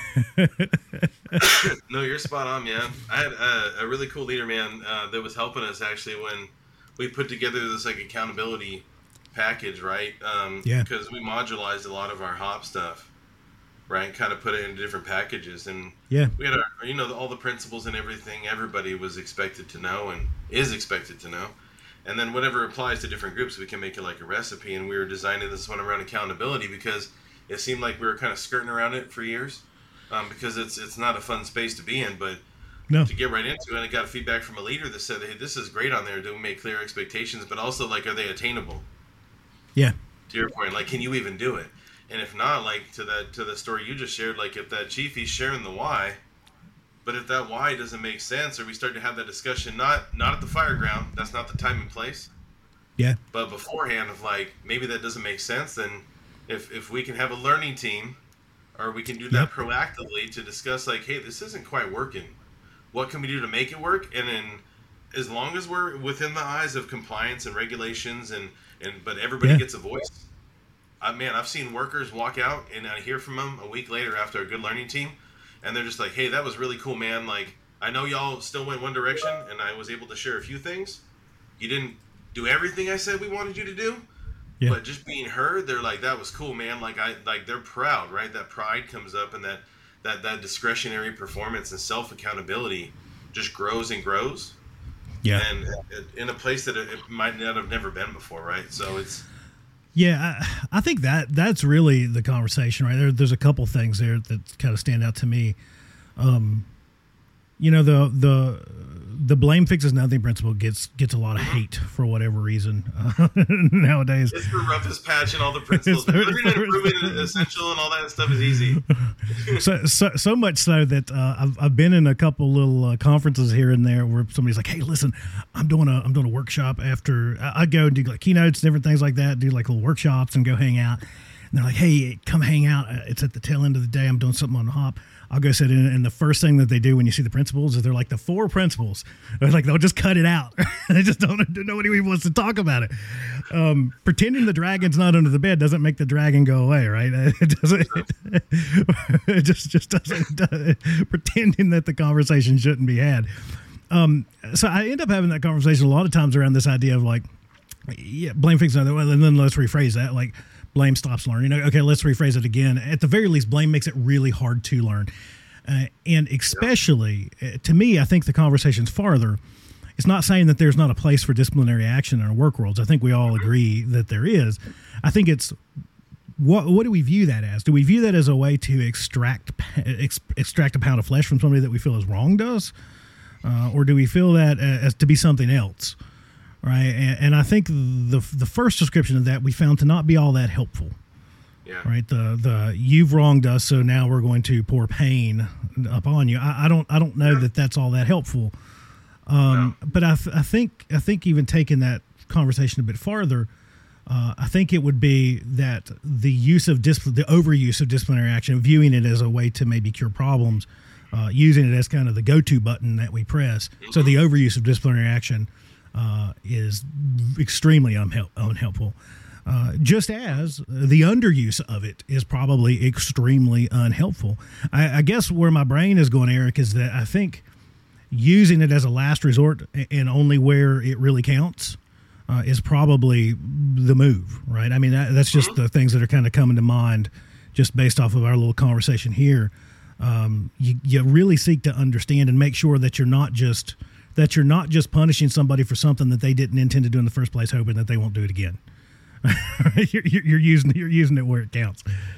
No, you're spot on, man. I had a, a really cool leader, man, uh, that was helping us actually when we put together this like accountability package, right? Um, yeah. Because we modularized a lot of our hop stuff, right? Kind of put it into different packages, and yeah, we had our, you know, all the principles and everything. Everybody was expected to know and is expected to know. And then whatever applies to different groups, we can make it like a recipe. And we were designing this one around accountability because it seemed like we were kind of skirting around it for years, um, because it's it's not a fun space to be in. But no. to get right into it, and I got feedback from a leader that said, "Hey, this is great on there. Do we make clear expectations, but also like, are they attainable?" Yeah. To your point, like, can you even do it? And if not, like to that to the story you just shared, like if that chief he's sharing the why, but if that why doesn't make sense, or we start to have that discussion, not not at the fire ground, that's not the time and place. Yeah. But beforehand, of like maybe that doesn't make sense, then if if we can have a learning team, or we can do that yep. proactively to discuss like, hey, this isn't quite working. What can we do to make it work? And then as long as we're within the eyes of compliance and regulations, and and but everybody yeah. gets a voice. Uh, man, I've seen workers walk out and I hear from them a week later after a good learning team, and they're just like, hey, that was really cool, man. Like, I know y'all still went one direction, and I was able to share a few things. You didn't do everything I said we wanted you to do, yeah. but just being heard, they're like, that was cool, man. Like, I like they're proud, right? That pride comes up, and that that that discretionary performance and self accountability just grows and grows. Yeah, and in a place that it might not have never been before, right? So it's yeah, I, I think that that's really the conversation, right? There, there's a couple things there that kind of stand out to me. Um, you know, the the the blame fixes nothing principle gets gets a lot of hate for whatever reason uh, nowadays. It's the roughest patch in all the principles. Learning and improving essential and all that stuff is easy. so, so so much so that uh, I've I've been in a couple little uh, conferences here and there where somebody's like, "Hey, listen, I'm doing a I'm doing a workshop after I, I go and do like keynotes, different things like that, do like little workshops and go hang out." And they're like, "Hey, come hang out. It's at the tail end of the day. I'm doing something on Hop." I'll go sit in, and the first thing that they do when you see the principles is they're like the four principles. They're like, they'll just cut it out. They just don't, nobody even wants to talk about it. Um, pretending the dragon's not under the bed doesn't make the dragon go away, right? It doesn't, it, it just, just doesn't, does, pretending that the conversation shouldn't be had. Um, so I end up having that conversation a lot of times around this idea of like, yeah, blame fixes another, and then let's rephrase that. Like, blame stops learning. Okay, let's rephrase it again. At the very least, blame makes it really hard to learn. Uh, and especially, uh, to me, I think the conversation's farther. It's not saying that there's not a place for disciplinary action in our work worlds. I think we all agree that there is. I think it's, what what do we view that as? Do we view that as a way to extract ex, extract a pound of flesh from somebody that we feel has wronged us? Uh, or do we feel that as to be something else? Right? And, and I think the the first description of that we found to not be all that helpful. Yeah. Right. The the you've wronged us, so now we're going to pour pain upon you. I, I don't I don't know yeah. that that's all that helpful. Um, no. But I, th- I think I think even taking that conversation a bit farther, uh, I think it would be that the use of discipline, the overuse of disciplinary action, viewing it as a way to maybe cure problems, uh, using it as kind of the go-to button that we press. Mm-hmm. So the overuse of disciplinary action uh, is extremely unhel- unhelpful. Uh, just as the underuse of it is probably extremely unhelpful. I, I guess where my brain is going, Eric, is that I think using it as a last resort and only where it really counts uh, is probably the move, right? I mean, that, that's just the things that are kind of coming to mind just based off of our little conversation here. Um, you, you really seek to understand and make sure that you're not just that you're not just punishing somebody for something that they didn't intend to do in the first place, hoping that they won't do it again. you're, you're using you're using it where it counts.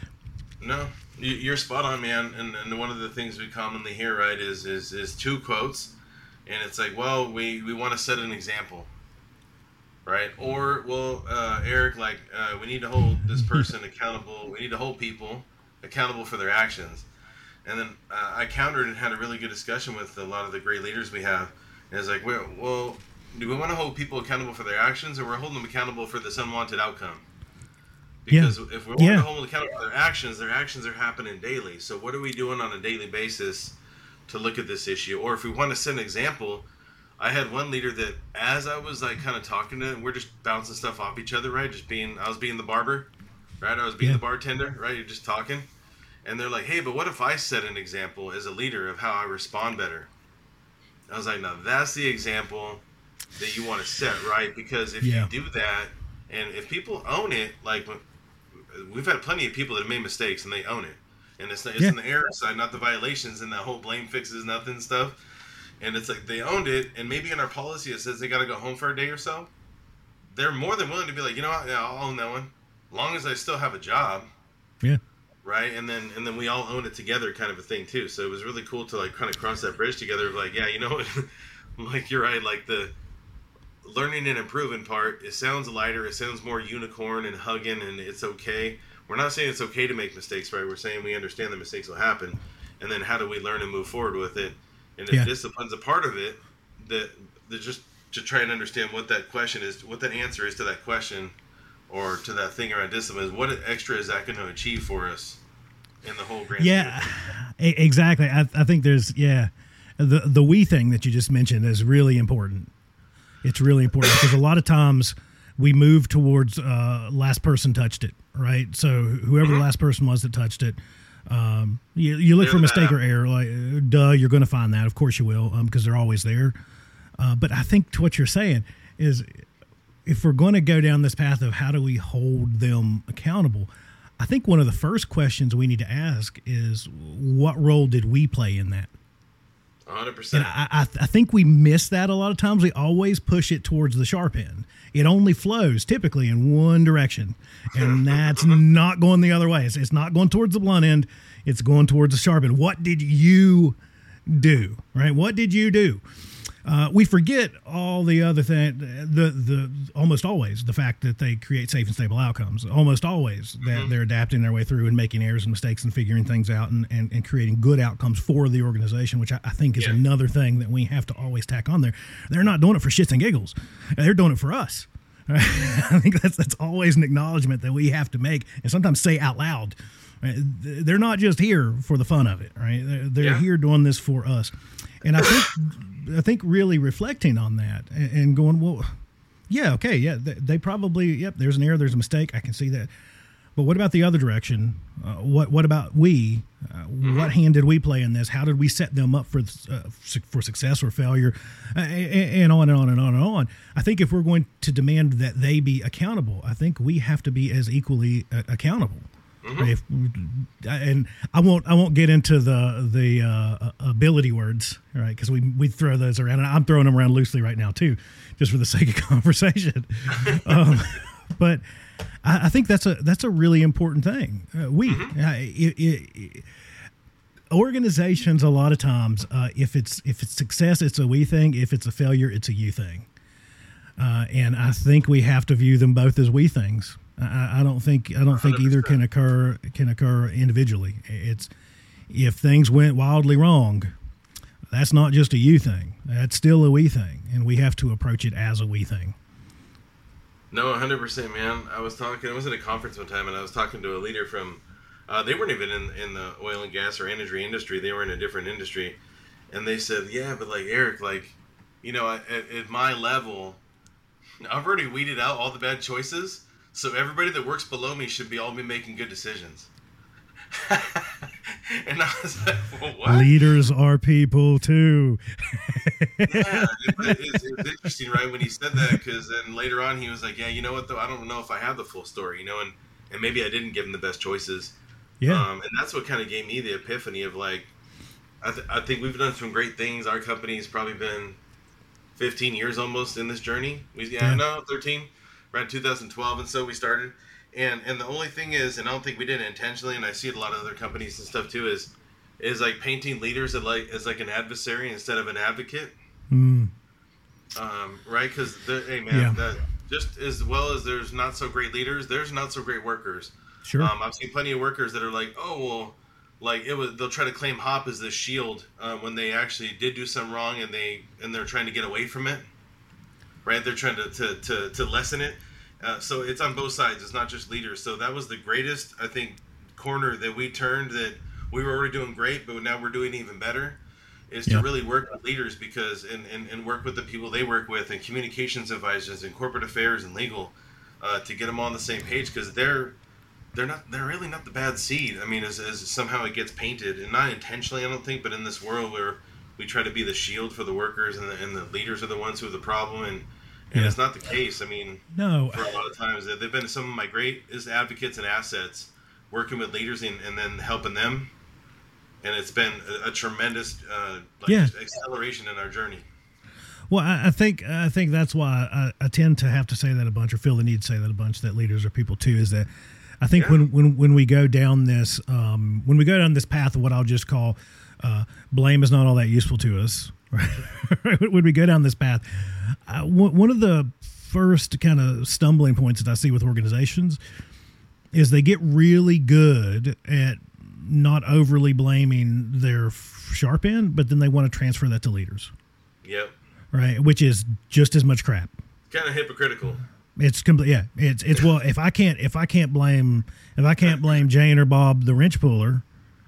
No, you're spot on, man. And, and one of the things we commonly hear, right, is is is two quotes, and it's like, well, we, we want to set an example, right? Or, well, uh, Eric, like, uh, we need to hold this person accountable. We need to hold people accountable for their actions. And then uh, I countered and had a really good discussion with a lot of the great leaders we have. And it's like, well, well do we want to hold people accountable for their actions, or we're holding them accountable for this unwanted outcome? Because yeah. if we want yeah. to hold them accountable for their actions, their actions are happening daily. So what are we doing on a daily basis to look at this issue? Or if we want to set an example, I had one leader that, as I was like kind of talking to him, we're just bouncing stuff off each other, right? Just being, I was being the barber, right? I was being yeah. the bartender, right? You're just talking. And they're like, hey, but what if I set an example as a leader of how I respond better? I was like, now that's the example that you want to set, right? Because if yeah. you do that, and if people own it, like we've had plenty of people that have made mistakes and they own it, and it's it's yeah. in the error side, not the violations and that whole blame fixes nothing stuff. And it's like they owned it, and maybe in our policy it says they got to go home for a day or so. They're more than willing to be like, you know what, yeah, I'll own that one, as long as I still have a job. Yeah. Right, and then and then we all own it together, kind of a thing too. So it was really cool to like kind of cross that bridge together. Of like, yeah, you know what, like you're right. Like the learning and improving part, it sounds lighter, it sounds more unicorn and hugging, and it's okay. We're not saying it's okay to make mistakes, right? We're saying we understand that mistakes will happen, and then how do we learn and move forward with it? And if yeah. discipline's a part of it, that that just to try and understand what that question is, what that answer is to that question. Or to that thing around discipline, is what extra is that going to achieve for us in the whole grand yeah scheme? Exactly. I, I think there's yeah the the we thing that you just mentioned is really important. It's really important because a lot of times we move towards uh last person touched it, right? So whoever mm-hmm. the last person was that touched it, um you, you look They're for mistake or error, like duh, you're going to find that, of course you will, um because they're always there. Uh but I think to what you're saying is, if we're going to go down this path of how do we hold them accountable, I think one of the first questions we need to ask is, what role did we play in that? one hundred percent. And I, I, I think we miss that a lot of times. We always push it towards the sharp end. It only flows typically in one direction, and that's not going the other way. It's, it's not going towards the blunt end. It's going towards the sharp end. What did you do, right? What did you do? Uh, we forget all the other thing, the the almost always the fact that they create safe and stable outcomes. Almost always that mm-hmm. they're adapting their way through and making errors and mistakes and figuring things out and, and, and creating good outcomes for the organization, which I, I think is yeah. another thing that we have to always tack on there. They're not doing it for shits and giggles. They're doing it for us. Right? I think that's that's always an acknowledgement that we have to make and sometimes say out loud. Right? They're not just here for the fun of it, right? They're, they're yeah. here doing this for us. And I think, I think really reflecting on that and, and going, well, yeah, okay, yeah, they, they probably, yep, there's an error, there's a mistake, I can see that. But what about the other direction? Uh, what what about we? Uh, mm-hmm. What hand did we play in this? How did we set them up for uh, for success or failure? Uh, and, and on and on and on and on. I think if we're going to demand that they be accountable, I think we have to be as equally uh, accountable. Mm-hmm. If, and I won't I won't get into the the uh, ability words, right? Because we we throw those around, and I'm throwing them around loosely right now too, just for the sake of conversation. um, but I, I think that's a that's a really important thing. Uh, we mm-hmm. uh, it, it, it, organizations a lot of times, uh, if it's if it's success, it's a we thing. If it's a failure, it's a you thing. Uh, and I think we have to view them both as we things. I, I don't think I don't one hundred percent think either can occur can occur individually. It's if things went wildly wrong, that's not just a you thing. That's still a we thing, and we have to approach it as a we thing. No, one hundred percent, man. I was talking. I was at a conference one time, and I was talking to a leader from. Uh, they weren't even in in the oil and gas or energy industry. They were in a different industry, and they said, "Yeah, but like Eric, like, you know, at, at my level, I've already weeded out all the bad choices." So everybody that works below me should be all be making good decisions. And I was like, well, what? Leaders are people too. Yeah, it, it, it was interesting, right, when he said that, because then later on he was like, yeah, you know what, though, I don't know if I have the full story, you know, and, and maybe I didn't give him the best choices. Yeah. Um, and that's what kind of gave me the epiphany of, like, I, th- I think we've done some great things. Our company's probably been fifteen years almost in this journey. We, yeah, yeah. no, thirteen. Around two thousand twelve, and so we started, and and the only thing is, and I don't think we did it intentionally, and I see it a lot of other companies and stuff too, is is like painting leaders as like as like an adversary instead of an advocate. Mm. Um, right? Because hey man, yeah. that just as well as there's not so great leaders, there's not so great workers. Sure. Um, I've seen plenty of workers that are like, oh well, like it was. They'll try to claim Hop as this shield uh, when they actually did do something wrong, and they and they're trying to get away from it. Right, they're trying to, to, to, to lessen it. Uh, so it's on both sides. It's not just leaders. So that was the greatest, I think, corner that we turned, that we were already doing great, but now we're doing even better, is yeah. to really work with leaders because and, and, and work with the people they work with and communications advisors and corporate affairs and legal uh, to get them on the same page, because they're they're not they're really not the bad seed. I mean, as, as somehow it gets painted, and not intentionally, I don't think, but in this world where we try to be the shield for the workers and the, and the leaders are the ones who are the problem, and And yeah. it's not the case. I mean, no. for a lot of times, they've been some of my greatest advocates and assets, working with leaders and, and then helping them. And it's been a, a tremendous uh, like yeah. acceleration in our journey. Well, I, I think I think that's why I, I tend to have to say that a bunch, or feel the need to say that a bunch, that leaders are people too, is that I think yeah. when, when, when we go down this um, when we go down this path of what I'll just call uh, blame is not all that useful to us. Right? When we go down this path, uh, w- one of the first kind of stumbling points that I see with organizations is they get really good at not overly blaming their sharp end, but then they want to transfer that to leaders. Yep. Right, which is just as much crap. Kind of hypocritical. It's complete. Yeah, it's it's well, if I can't if I can't blame if I can't blame Jane or Bob the wrench puller,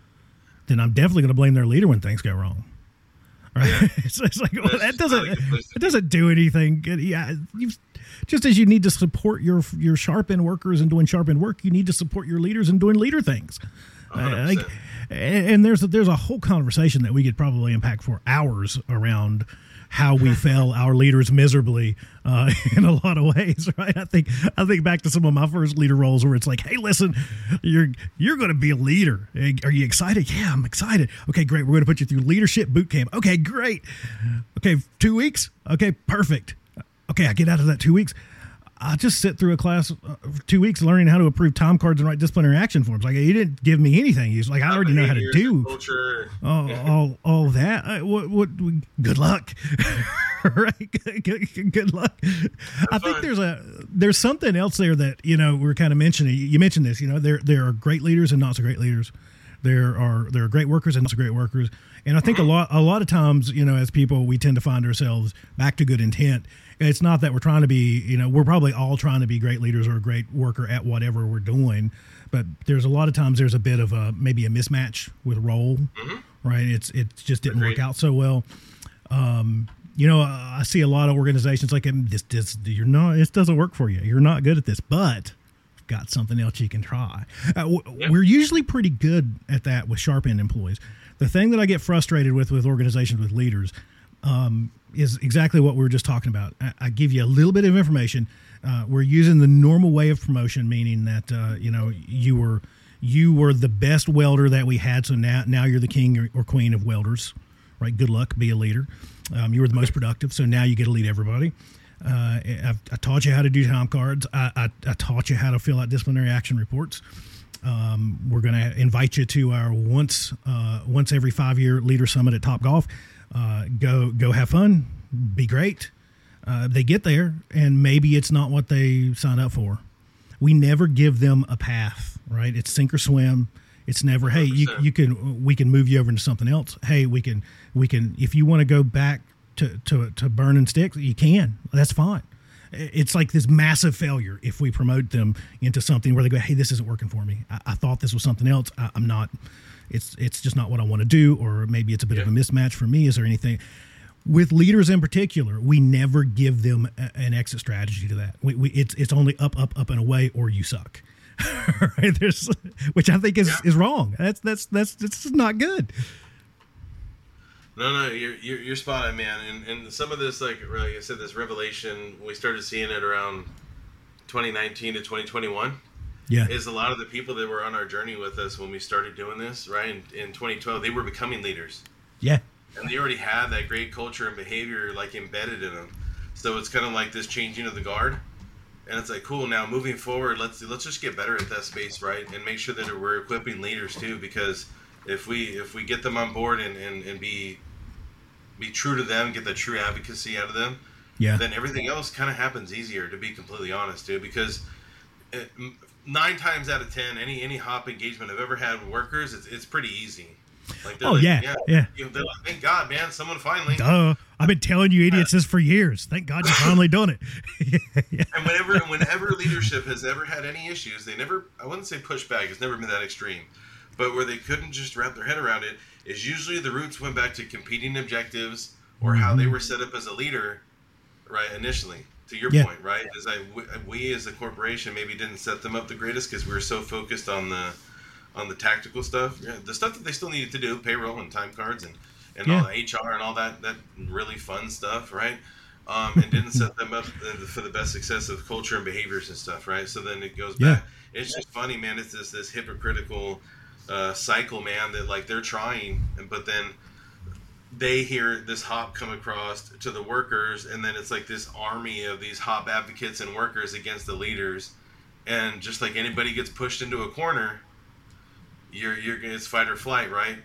then I'm definitely going to blame their leader when things go wrong. Right? Yeah. it's, it's like well, that doesn't it doesn't do anything good. Yeah, you, just as you need to support your your sharp end workers in doing sharp end work, you need to support your leaders in doing leader things. Uh, like, and, and there's a, there's a whole conversation that we could probably unpack for hours around how we fail our leaders miserably uh, in a lot of ways, right? I think I think back to some of my first leader roles where it's like, hey, listen, you're you're going to be a leader. Are you excited? Yeah, I'm excited. Okay, great. We're going to put you through leadership boot camp. Okay, great. Okay, two weeks. Okay, perfect. Okay, I get out of that two weeks. I just sit through a class uh, for two weeks learning how to approve time cards and write disciplinary action forms. Like, he didn't give me anything. He's like, I already know how to do all, all, all that. I, what, what, good luck. Right? Good, good luck. I think there's a, there's something else there that, you know, we're kind of mentioning. You mentioned this, you know, there, there are great leaders and not so great leaders. There are, there are great workers and not so great workers. And I think a lot, a lot of times, you know, as people, we tend to find ourselves back to good intent. It's not that we're trying to be, you know, we're probably all trying to be great leaders or a great worker at whatever we're doing. But there's a lot of times there's a bit of a, maybe a mismatch with role, mm-hmm. right? It's, it just didn't Agreed. work out so well. Um, you know, I see a lot of organizations like, this, this, you're not, this doesn't work for you. You're not good at this, but we've got something else you can try. Uh, w- yep. We're usually pretty good at that with sharp end employees. The thing that I get frustrated with, with organizations, with leaders, um, is exactly what we were just talking about. I, I give you a little bit of information. Uh, we're using the normal way of promotion, meaning that, uh, you know, you were, You were the best welder that we had, so now now you're the king or queen of welders, right? Good luck, be a leader. Um, you were the most productive, so now you get to lead everybody. Uh, I've, I taught you how to do time cards. I, I, I taught you how to fill out disciplinary action reports. Um, we're going to invite you to our once uh, once every five year leader summit at Topgolf. Uh, go go have fun, be great. Uh, they get there, and maybe it's not what they signed up for. We never give them a path, right? It's sink or swim. It's never, hey, you, you can, we can move you over into something else. Hey, we can, we can, if you want to go back to, to, to burning sticks, you can. That's fine. It's like this massive failure if we promote them into something where they go, hey, this isn't working for me. I, I thought this was something else. I, I'm not, it's, it's just not what I want to do. Or maybe it's a bit yeah. of a mismatch for me. Is there anything? With leaders in particular, we never give them a, an exit strategy to that. We, we, it's it's only up, up, up, and away, or you suck. Right? There's, which I think is, yeah. is wrong. That's that's that's that's not good. No, no, you're you're, you're spot on, man. And and some of this, like like I said, this revelation, we started seeing it around twenty nineteen to twenty twenty-one. Yeah, is a lot of the people that were on our journey with us when we started doing this, right? In, in twenty twelve, they were becoming leaders. Yeah. And they already had that great culture and behavior like embedded in them. So it's kind of like this changing of the guard. And it's like, cool, now moving forward, let's let's just get better at that space, right? And make sure that we're equipping leaders too, because if we if we get them on board and, and, and be be true to them, get that true advocacy out of them, yeah, then everything else kind of happens easier, to be completely honest, dude. Because it, nine times out of ten, any any hop engagement I've ever had with workers, it's it's pretty easy. Like oh like, yeah, yeah. yeah. You know, they're like, thank God, man, someone finally. Duh. I've been telling you idiots yeah. this for years. Thank God you finally done it. yeah. And whenever, whenever leadership has ever had any issues, they never. I wouldn't say pushback. It's never been that extreme, but where they couldn't just wrap their head around it is usually the roots went back to competing objectives or mm-hmm. how they were set up as a leader, right? Initially, to your yeah. point, right? As I we, we as a corporation maybe didn't set them up the greatest because we were so focused on the. on the tactical stuff, yeah, the stuff that they still needed to do, payroll and time cards and, and yeah. all the H R and all that, that really fun stuff, right? Um, and didn't set them up for the best success of culture and behaviors and stuff, right? So then it goes yeah. back. It's just funny, man. It's this this hypocritical uh, cycle, man, that like they're trying, but then they hear this hop come across to the workers, and then it's like this army of these hop advocates and workers against the leaders. And just like anybody gets pushed into a corner, You're you're it's fight or flight, right?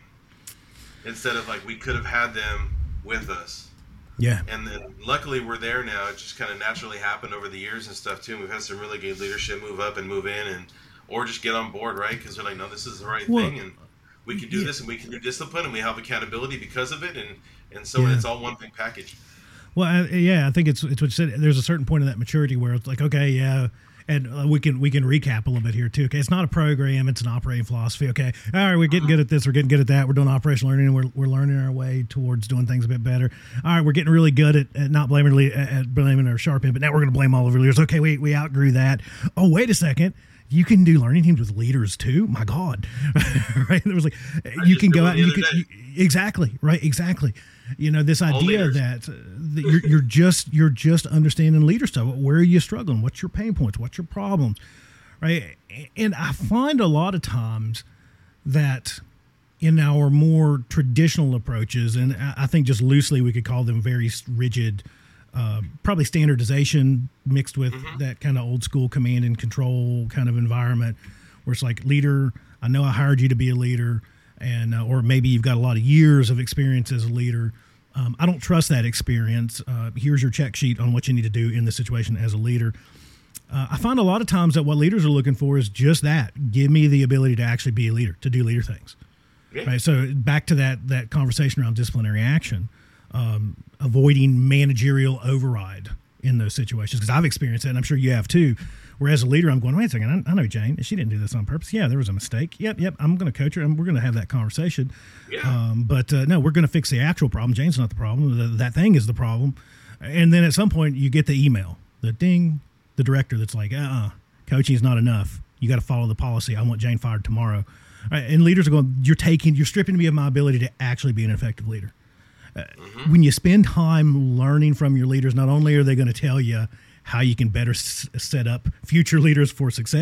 Instead of like we could have had them with us. Yeah. And then luckily we're there now. It just kind of naturally happened over the years and stuff too. We've had some really good leadership move up and move in, and or just get on board, right? Because they're like, no, this is the right well, thing, and we can do yeah. this, and we can do discipline, and we have accountability because of it, and and so yeah. it's all one big package. Well, I, yeah, I think it's it's what you said. There's a certain point of that maturity where it's like, okay, yeah. And uh, we can we can recap a little bit here too. Okay, it's not a program; it's an operating philosophy. Okay, all right, we're getting good at this. We're getting good at that. We're doing operational learning, and we're we're learning our way towards doing things a bit better. All right, we're getting really good at, at not blaming at blaming our sharp end, but now we're going to blame all of our leaders. Okay, we we outgrew that. Oh, wait a second. You can do learning teams with leaders too. My God, right? There was like I you can go out and you can you, exactly right, exactly. You know, this idea that, uh, that you're, you're just you're just understanding leader stuff. Where are you struggling? What's your pain points? What's your problems? Right? And I find a lot of times that in our more traditional approaches, and I think just loosely we could call them very rigid, uh, probably standardization mixed with mm-hmm. that kind of old school command and control kind of environment, where it's like, leader, I know I hired you to be a leader. And uh, or maybe you've got a lot of years of experience as a leader. Um, I don't trust that experience. Uh, here's your check sheet on what you need to do in this situation as a leader. Uh, I find a lot of times that what leaders are looking for is just that. Give me the ability to actually be a leader, to do leader things. Yeah. Right. So back to that that conversation around disciplinary action, um, avoiding managerial override in those situations, because I've experienced it, and I'm sure you have too. Where as a leader, I'm going, wait a second, I, I know Jane. She didn't do this on purpose. Yeah, there was a mistake. Yep, yep, I'm going to coach her, and we're going to have that conversation. Yeah. Um, but, uh, no, we're going to fix the actual problem. Jane's not the problem. The, that thing is the problem. And then at some point, you get the email, the ding, the director that's like, uh-uh, coaching is not enough. You got to follow the policy. I want Jane fired tomorrow. Right, and leaders are going, you're taking, you're stripping me of my ability to actually be an effective leader. Uh, mm-hmm. When you spend time learning from your leaders, not only are they going to tell you how you can better s- set up future leaders for success,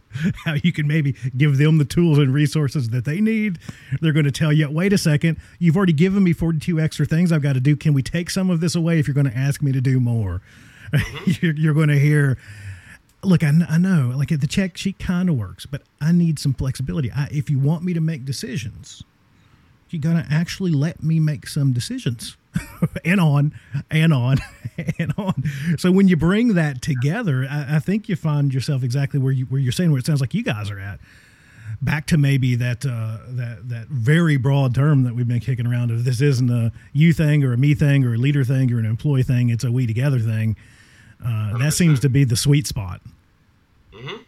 how you can maybe give them the tools and resources that they need. They're going to tell you, wait a second, you've already given me forty-two extra things I've got to do. Can we take some of this away if you're going to ask me to do more? Mm-hmm. you're, you're going to hear, look, I, I know, like the check sheet kind of works, but I need some flexibility. I, if you want me to make decisions, you're going to actually let me make some decisions. and on and on and on. So when you bring that together, I, I think you find yourself exactly where you where you're saying, where it sounds like you guys are at. Back to maybe that uh, that that very broad term that we've been kicking around of this isn't a you thing or a me thing or a leader thing or an employee thing. It's a we together thing. Uh, that seems to be the sweet spot. Mm-hmm.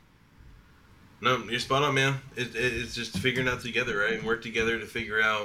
No, you're spot on, man. It, it, it's just figuring out together, right? And work together to figure out.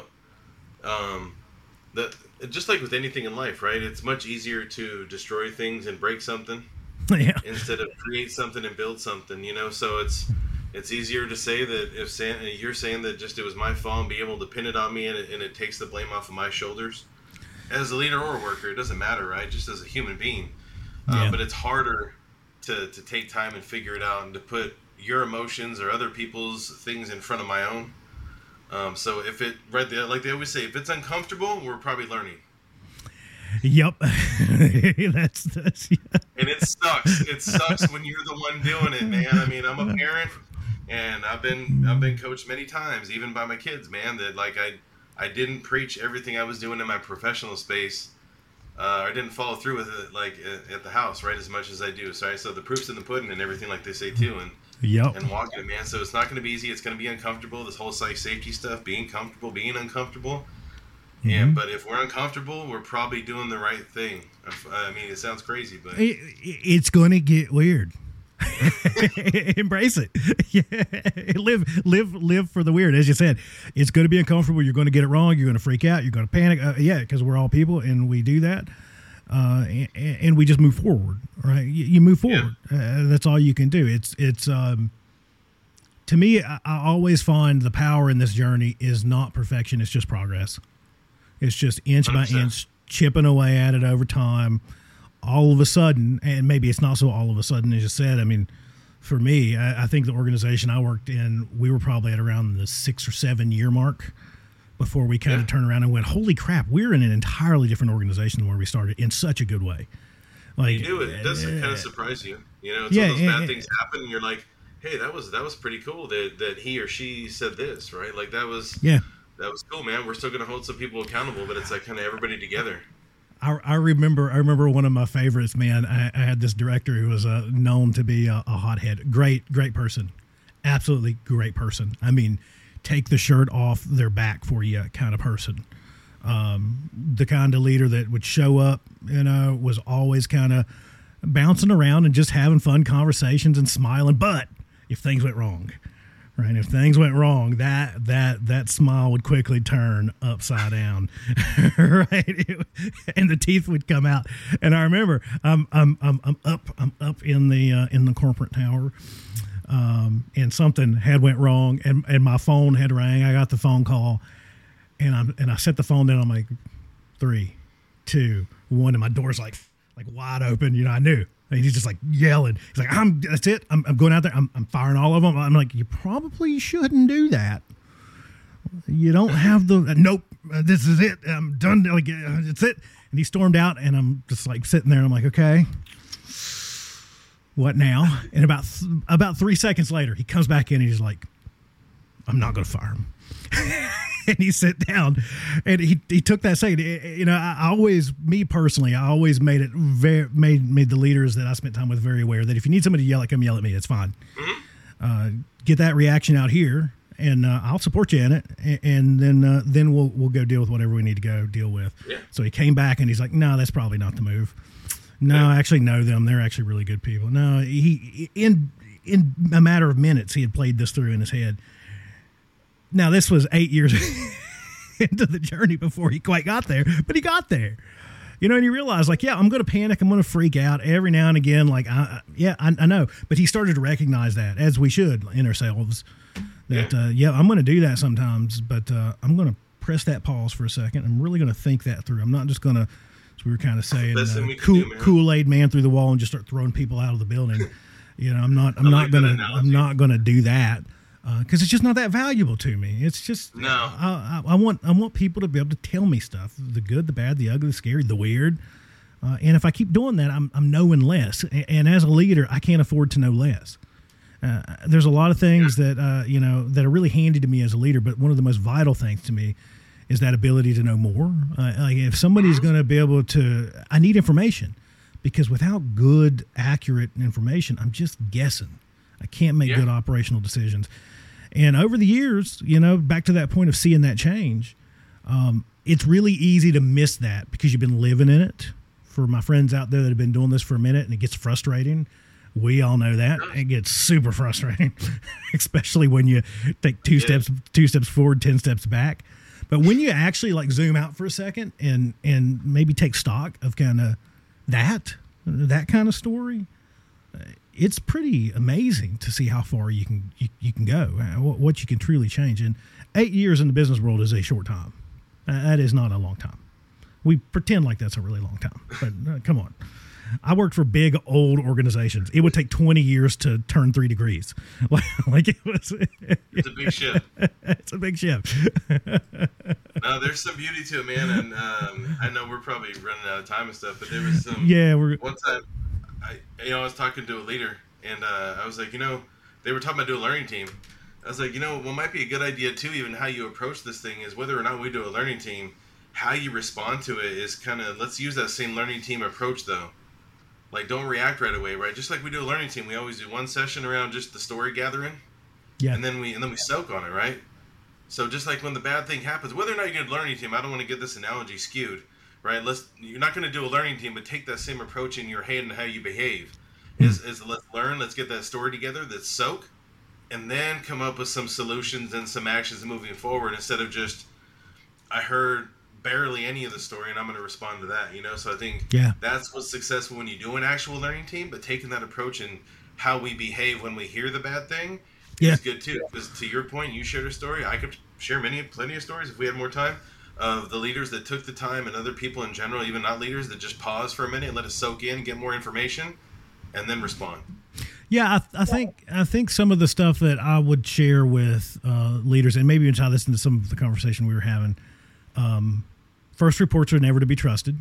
Um, that just like with anything in life, right? It's much easier to destroy things and break something yeah. instead of create something and build something, you know? So it's it's easier to say that if say, you're saying that just it was my fault and be able to pin it on me and it, and it takes the blame off of my shoulders. As a leader or a worker, it doesn't matter, right? Just as a human being. Uh, yeah. But it's harder to, to take time and figure it out and to put your emotions or other people's things in front of my own. Um, so if it, right there, like they always say, if it's uncomfortable, we're probably learning. Yep. that's, that's yeah. And it sucks. It sucks when you're the one doing it, man. I mean, I'm a parent and I've been, I've been coached many times, even by my kids, man, that like I, I didn't preach everything I was doing in my professional space. Uh, I didn't follow through with it like at, at the house, right? As much as I do. So, right? So the proof's in the pudding and everything like they say too. And, Yep. And walking it, man. So it's not going to be easy. It's going to be uncomfortable. This whole site safety stuff, being comfortable, being uncomfortable. Mm-hmm. And but if we're uncomfortable, we're probably doing the right thing. I mean, it sounds crazy, but it, it's going to get weird. Embrace it. Yeah. Live, live, live for the weird. As you said, it's going to be uncomfortable. You're going to get it wrong. You're going to freak out. You're going to panic. Uh, yeah, because we're all people, and we do that. Uh, and, and we just move forward, right? You, you move forward. Yeah. Uh, that's all you can do. It's, it's, um, to me, I, I always find the power in this journey is not perfection. It's just progress. It's just inch one hundred percent by inch, chipping away at it over time. All of a sudden, and maybe it's not so all of a sudden, as you said, I mean, for me, I, I think the organization I worked in, we were probably at around the six or seven year mark before we kind yeah. of turned around and went, holy crap, we're in an entirely different organization than where we started in such a good way. Like, you do it. It does uh, kind of surprise you. You know, it's yeah, those yeah, bad yeah. things happen and you're like, hey, that was that was pretty cool that, that he or she said this, right? Like that was yeah. that was cool, man. We're still going to hold some people accountable, but it's like kind of everybody together. I, I remember I remember one of my favorites, man. I, I had this director who was uh, known to be a, a hothead. Great, great person. Absolutely great person. I mean, take the shirt off their back for you kind of person. Um, the kind of leader that would show up, you know, was always kind of bouncing around and just having fun conversations and smiling. But if things went wrong, right? If things went wrong, that that that smile would quickly turn upside down, right? It, and the teeth would come out. And I remember, I'm I'm I'm, I'm up I'm up in the uh, in the corporate tower. Um, and something had went wrong, and, and my phone had rang. I got the phone call, and I and I set the phone down. I'm like, three, two, one, and my door's like like wide open. You know, I knew. And he's just like yelling. He's like, "I'm that's it. I'm, I'm going out there. I'm, I'm firing all of them." I'm like, "You probably shouldn't do that. You don't have the uh, nope. Uh, this is it. I'm done. Like uh, it's it." And he stormed out, and I'm just like sitting there. And I'm like, "Okay." What now? And about th- about three seconds later, he comes back in and he's like, "I'm not going to fire him." And he sat down, and he he took that second. You know, I, I always, me personally, I always made it very made made the leaders that I spent time with very aware that if you need somebody to yell at, come yell at me. It's fine. Mm-hmm. Uh, get that reaction out here, and uh, I'll support you in it, and, and then uh, then we'll we'll go deal with whatever we need to go deal with. Yeah. So he came back, and he's like, "No, that's probably not the move." No, yeah. I actually know them. They're actually really good people. No, he in in a matter of minutes, he had played this through in his head. Now, this was eight years into the journey before he quite got there, but he got there. You know, and he realized, like, yeah, I'm going to panic. I'm going to freak out every now and again. Like, I, yeah, I, I know. But he started to recognize that, as we should in ourselves, that, yeah, uh, yeah I'm going to do that sometimes, but uh, I'm going to press that pause for a second. I'm really going to think that through. I'm not just going to, as we were kind of saying, uh, cool, Kool-Aid man through the wall and just start throwing people out of the building. You know, I'm not, I'm I not like that gonna, analogy. I'm not gonna do that because uh, it's just not that valuable to me. It's just, No. I, I, I want, I want people to be able to tell me stuff: the good, the bad, the ugly, the scary, the weird. Uh, and if I keep doing that, I'm, I'm knowing less. And, and as a leader, I can't afford to know less. Uh, there's a lot of things that uh, you know that are really handy to me as a leader, but one of the most vital things to me is that ability to know more. Uh, like if somebody's going to be able to, I need information, because without good, accurate information, I'm just guessing. I can't make Yeah. good operational decisions. And over the years, you know, back to that point of seeing that change, um, it's really easy to miss that because you've been living in it. For my friends out there that have been doing this for a minute, and it gets frustrating. We all know that it gets super frustrating, especially when you take two Yeah. steps, two steps forward, ten steps back. But when you actually like zoom out for a second and and maybe take stock of kind of that that kind of story, it's pretty amazing to see how far you can you, you can go, what, what you can truly change. And eight years in the business world is a short time. Uh, that is not a long time. We pretend like that's a really long time, but uh, come on. I worked for big old organizations. It would take twenty years to turn three degrees. Like, like it was. It's a big shift. It's a big shift. No, there's some beauty to it, man. And um, I know we're probably running out of time and stuff, but there was some. Yeah, we're. One time, I you know I was talking to a leader, and uh, I was like, you know, they were talking about doing a learning team. I was like, you know, what might be a good idea too, even how you approach this thing is whether or not we do a learning team, how you respond to it is kind of, let's use that same learning team approach though. Like, don't react right away, right? Just like we do a learning team, we always do one session around just the story gathering, Yeah. and then we and then we soak on it, right? So just like when the bad thing happens, whether or not you're a learning team, I don't want to get this analogy skewed, right? Let's you're not going to do a learning team, but take that same approach in your head and how you behave. Is is let's learn, let's get that story together, let's soak, and then come up with some solutions and some actions moving forward instead of just I heard barely any of the story and I'm going to respond to that, you know? So I think Yeah. that's what's successful when you do an actual learning team, but taking that approach and how we behave when we hear the bad thing Yeah. is good too. Because to your point, you shared a story. I could share many, plenty of stories if we had more time of the leaders that took the time and other people in general, even not leaders, that just pause for a minute and let us soak in, get more information, and then respond. Yeah, I, I think I think some of the stuff that I would share with uh, leaders, and maybe even tie this into some of the conversation we were having. Um, first reports are never to be trusted.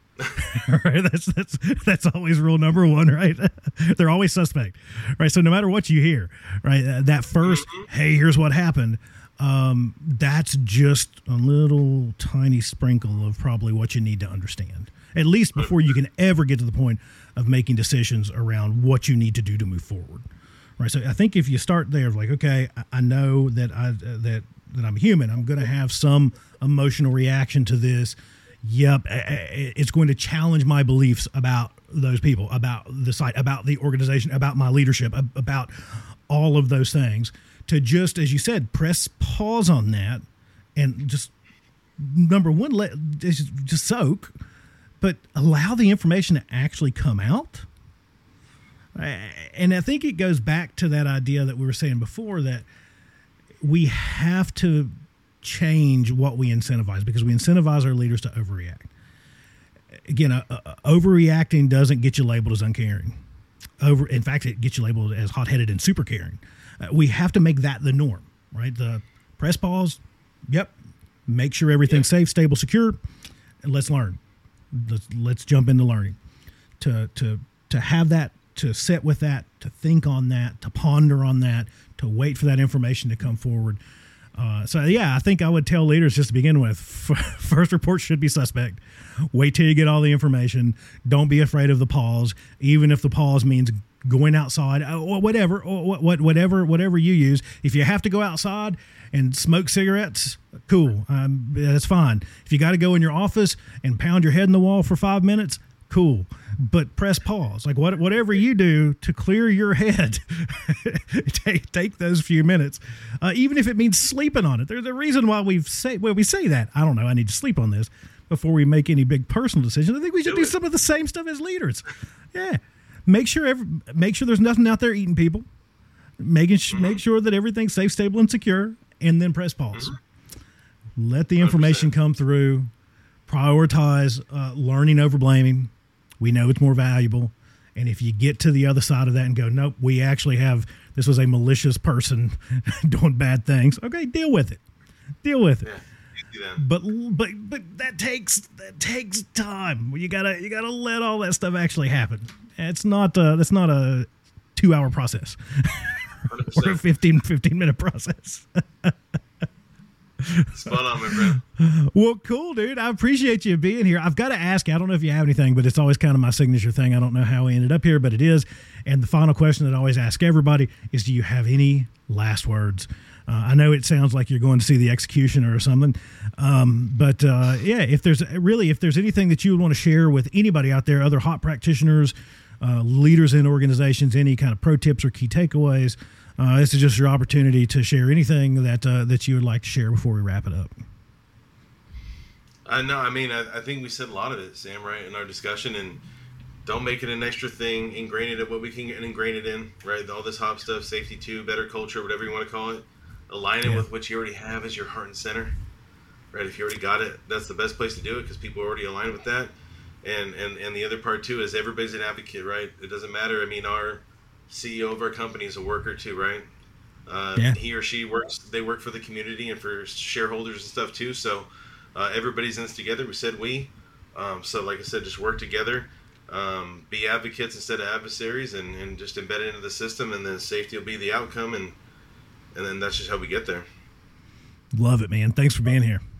Right? That's that's that's always rule number one, right? They're always suspect, right? So no matter what you hear, right, uh, that first, hey, here's what happened. Um, that's just a little tiny sprinkle of probably what you need to understand, at least before you can ever get to the point of making decisions around what you need to do to move forward. Right. So I think if you start there, like, okay, I, I know that I, uh, that, that I'm human, I'm going to have some emotional reaction to this. Yep. I, I, it's going to challenge my beliefs about those people, about the site, about the organization, about my leadership, ab- about all of those things. To just, as you said, press pause on that and just, number one, let just, just soak, but allow the information to actually come out. And I think it goes back to that idea that we were saying before, that we have to change what we incentivize, because we incentivize our leaders to overreact. Again, uh, uh, overreacting doesn't get you labeled as uncaring. Over, in fact, it gets you labeled as hot-headed and super caring. Uh, we have to make that the norm, right? The press pause, yep. Make sure everything's yep. safe, stable, secure, and let's learn. Let's, let's jump into learning. To to to have that, to sit with that, to think on that, to ponder on that, to wait for that information to come forward. Uh, so, yeah, I think I would tell leaders just to begin with, first report should be suspect. Wait till you get all the information. Don't be afraid of the pause, even if the pause means going outside, or whatever, or whatever, whatever you use. If you have to go outside and smoke cigarettes, cool. Um, that's fine. If you got to go in your office and pound your head in the wall for five minutes, cool. But press pause. Like what, whatever you do to clear your head, take take those few minutes, uh, even if it means sleeping on it. There's a reason why we say well we say that. I don't know. I need to sleep on this before we make any big personal decisions. I think we should do, do some of the same stuff as leaders. Yeah, make sure every, make sure there's nothing out there eating people. Making mm-hmm. make sure that everything's safe, stable, and secure, and then press pause. Mm-hmm. Let the information one hundred percent come through. Prioritize uh, learning over blaming. We know it's more valuable, And if you get to the other side of that and go, nope, we actually have, this was a malicious person doing bad things. Okay, deal with it. Deal with it. Yeah, but but but that takes that takes time. You gotta you gotta let all that stuff actually happen. It's not uh, that's not a two hour process or a fifteen, fifteen minute process. Spot on, my friend. Well, cool, dude. I appreciate you being here. I've got to ask, I don't know if you have anything, but it's always kind of my signature thing. I don't know how we ended up here, but it is. And the final question that I always ask everybody is, do you have any last words? Uh, I know it sounds like you're going to see the executioner or something. Um, but uh, yeah, if there's really, if there's anything that you would want to share with anybody out there, other hot practitioners, uh, leaders in organizations, any kind of pro tips or key takeaways, Uh, this is just your opportunity to share anything that uh, that you would like to share before we wrap it up. I know. I mean, I, I think we said a lot of it, Sam, right, in our discussion. And don't make it an extra thing. Ingrain it at what we can ingrain it in, right? All this hop stuff, safety two, better culture, whatever you want to call it. Align it yeah. with what you already have as your heart and center, right? If you already got it, that's the best place to do it because people are already aligned with that. And, and, and the other part, too, is everybody's an advocate, right? It doesn't matter. I mean, our C E O of our company is a worker too, right? Uh, yeah. He or she works, they work for the community and for shareholders and stuff too. So uh, everybody's in this together. We said we. Um, so like I said, just work together, um, be advocates instead of adversaries, and, and just embed it into the system, and then safety will be the outcome. And, and then that's just how we get there. Love it, man. Thanks for being here.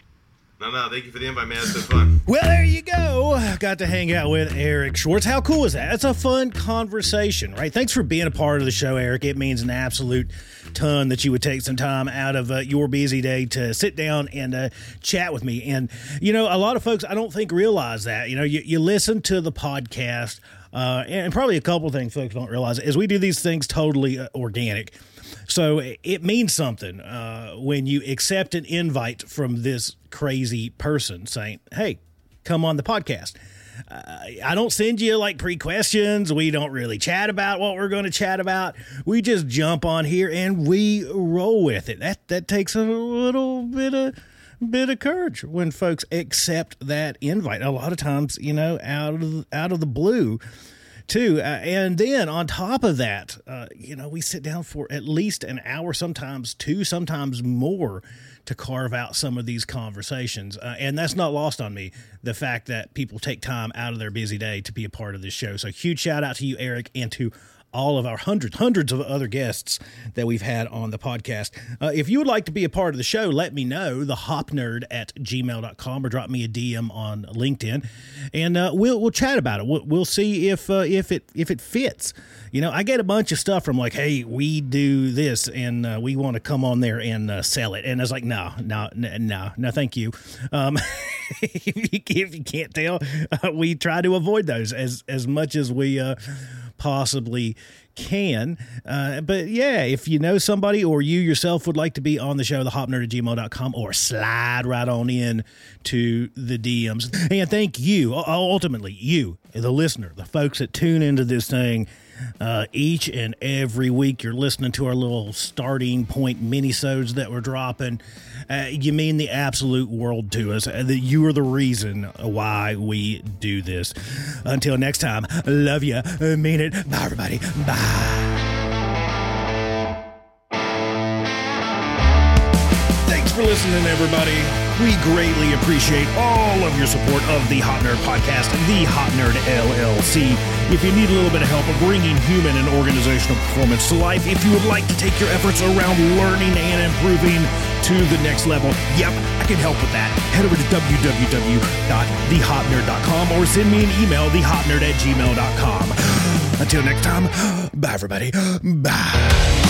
No, no, thank you for the invite, man. It's been fun. Well, there you go. Got to hang out with Eric Schwartz. How cool is that? It's a fun conversation, right? Thanks for being a part of the show, Eric. It means an absolute ton that you would take some time out of uh, your busy day to sit down and uh, chat with me. And, you know, a lot of folks, I don't think, realize that. You know, you, you listen to the podcast, uh, and probably a couple of things folks don't realize is we do these things totally uh, organic. So it means something uh, when you accept an invite from this crazy person saying, hey, come on the podcast. Uh, I don't send you like pre-questions. We don't really chat about what we're going to chat about. We just jump on here and we roll with it. That that takes a little bit of bit of courage when folks accept that invite. A lot of times, you know, out of out of the blue. Too. Uh, and then on top of that, uh, you know, we sit down for at least an hour, sometimes two, sometimes more to carve out some of these conversations. Uh, and that's not lost on me, the fact that people take time out of their busy day to be a part of this show. So huge shout out to you, Eric, and to all of our hundreds, hundreds of other guests that we've had on the podcast. Uh, if you would like to be a part of the show, let me know, the hop nerd at gmail dot com, or drop me a D M on LinkedIn, and uh, we'll we'll chat about it. We'll, we'll see if uh, if it if it fits. You know, I get a bunch of stuff from like, hey, we do this, and uh, we want to come on there and uh, sell it. And I was like, no, no, no, no, thank you. Um, if, you if you can't tell, uh, we try to avoid those as, as much as we uh, possibly can. Uh, but yeah, if you know somebody or you yourself would like to be on the show, the hop nerd at gmail dot com, or slide right on in to the D Ms. And thank you, ultimately, you, the listener, the folks that tune into this thing uh, each and every week. You're listening to our little starting point mini-sodes that we're dropping. Uh, you mean the absolute world to us. Uh, that you are the reason why we do this. Until next time, love you, mean it. Bye, everybody. Bye. Thanks for listening, everybody. We greatly appreciate all of your support of the Hop Nerd Podcast, the Hop Nerd L L C. If you need a little bit of help of bringing human and organizational performance to life, if you would like to take your efforts around learning and improving to the next level, yep, I can help with that. Head over to w w w dot the hop nerd dot com or send me an email, the hop nerd at gmail dot com. Until next time, bye, everybody. Bye.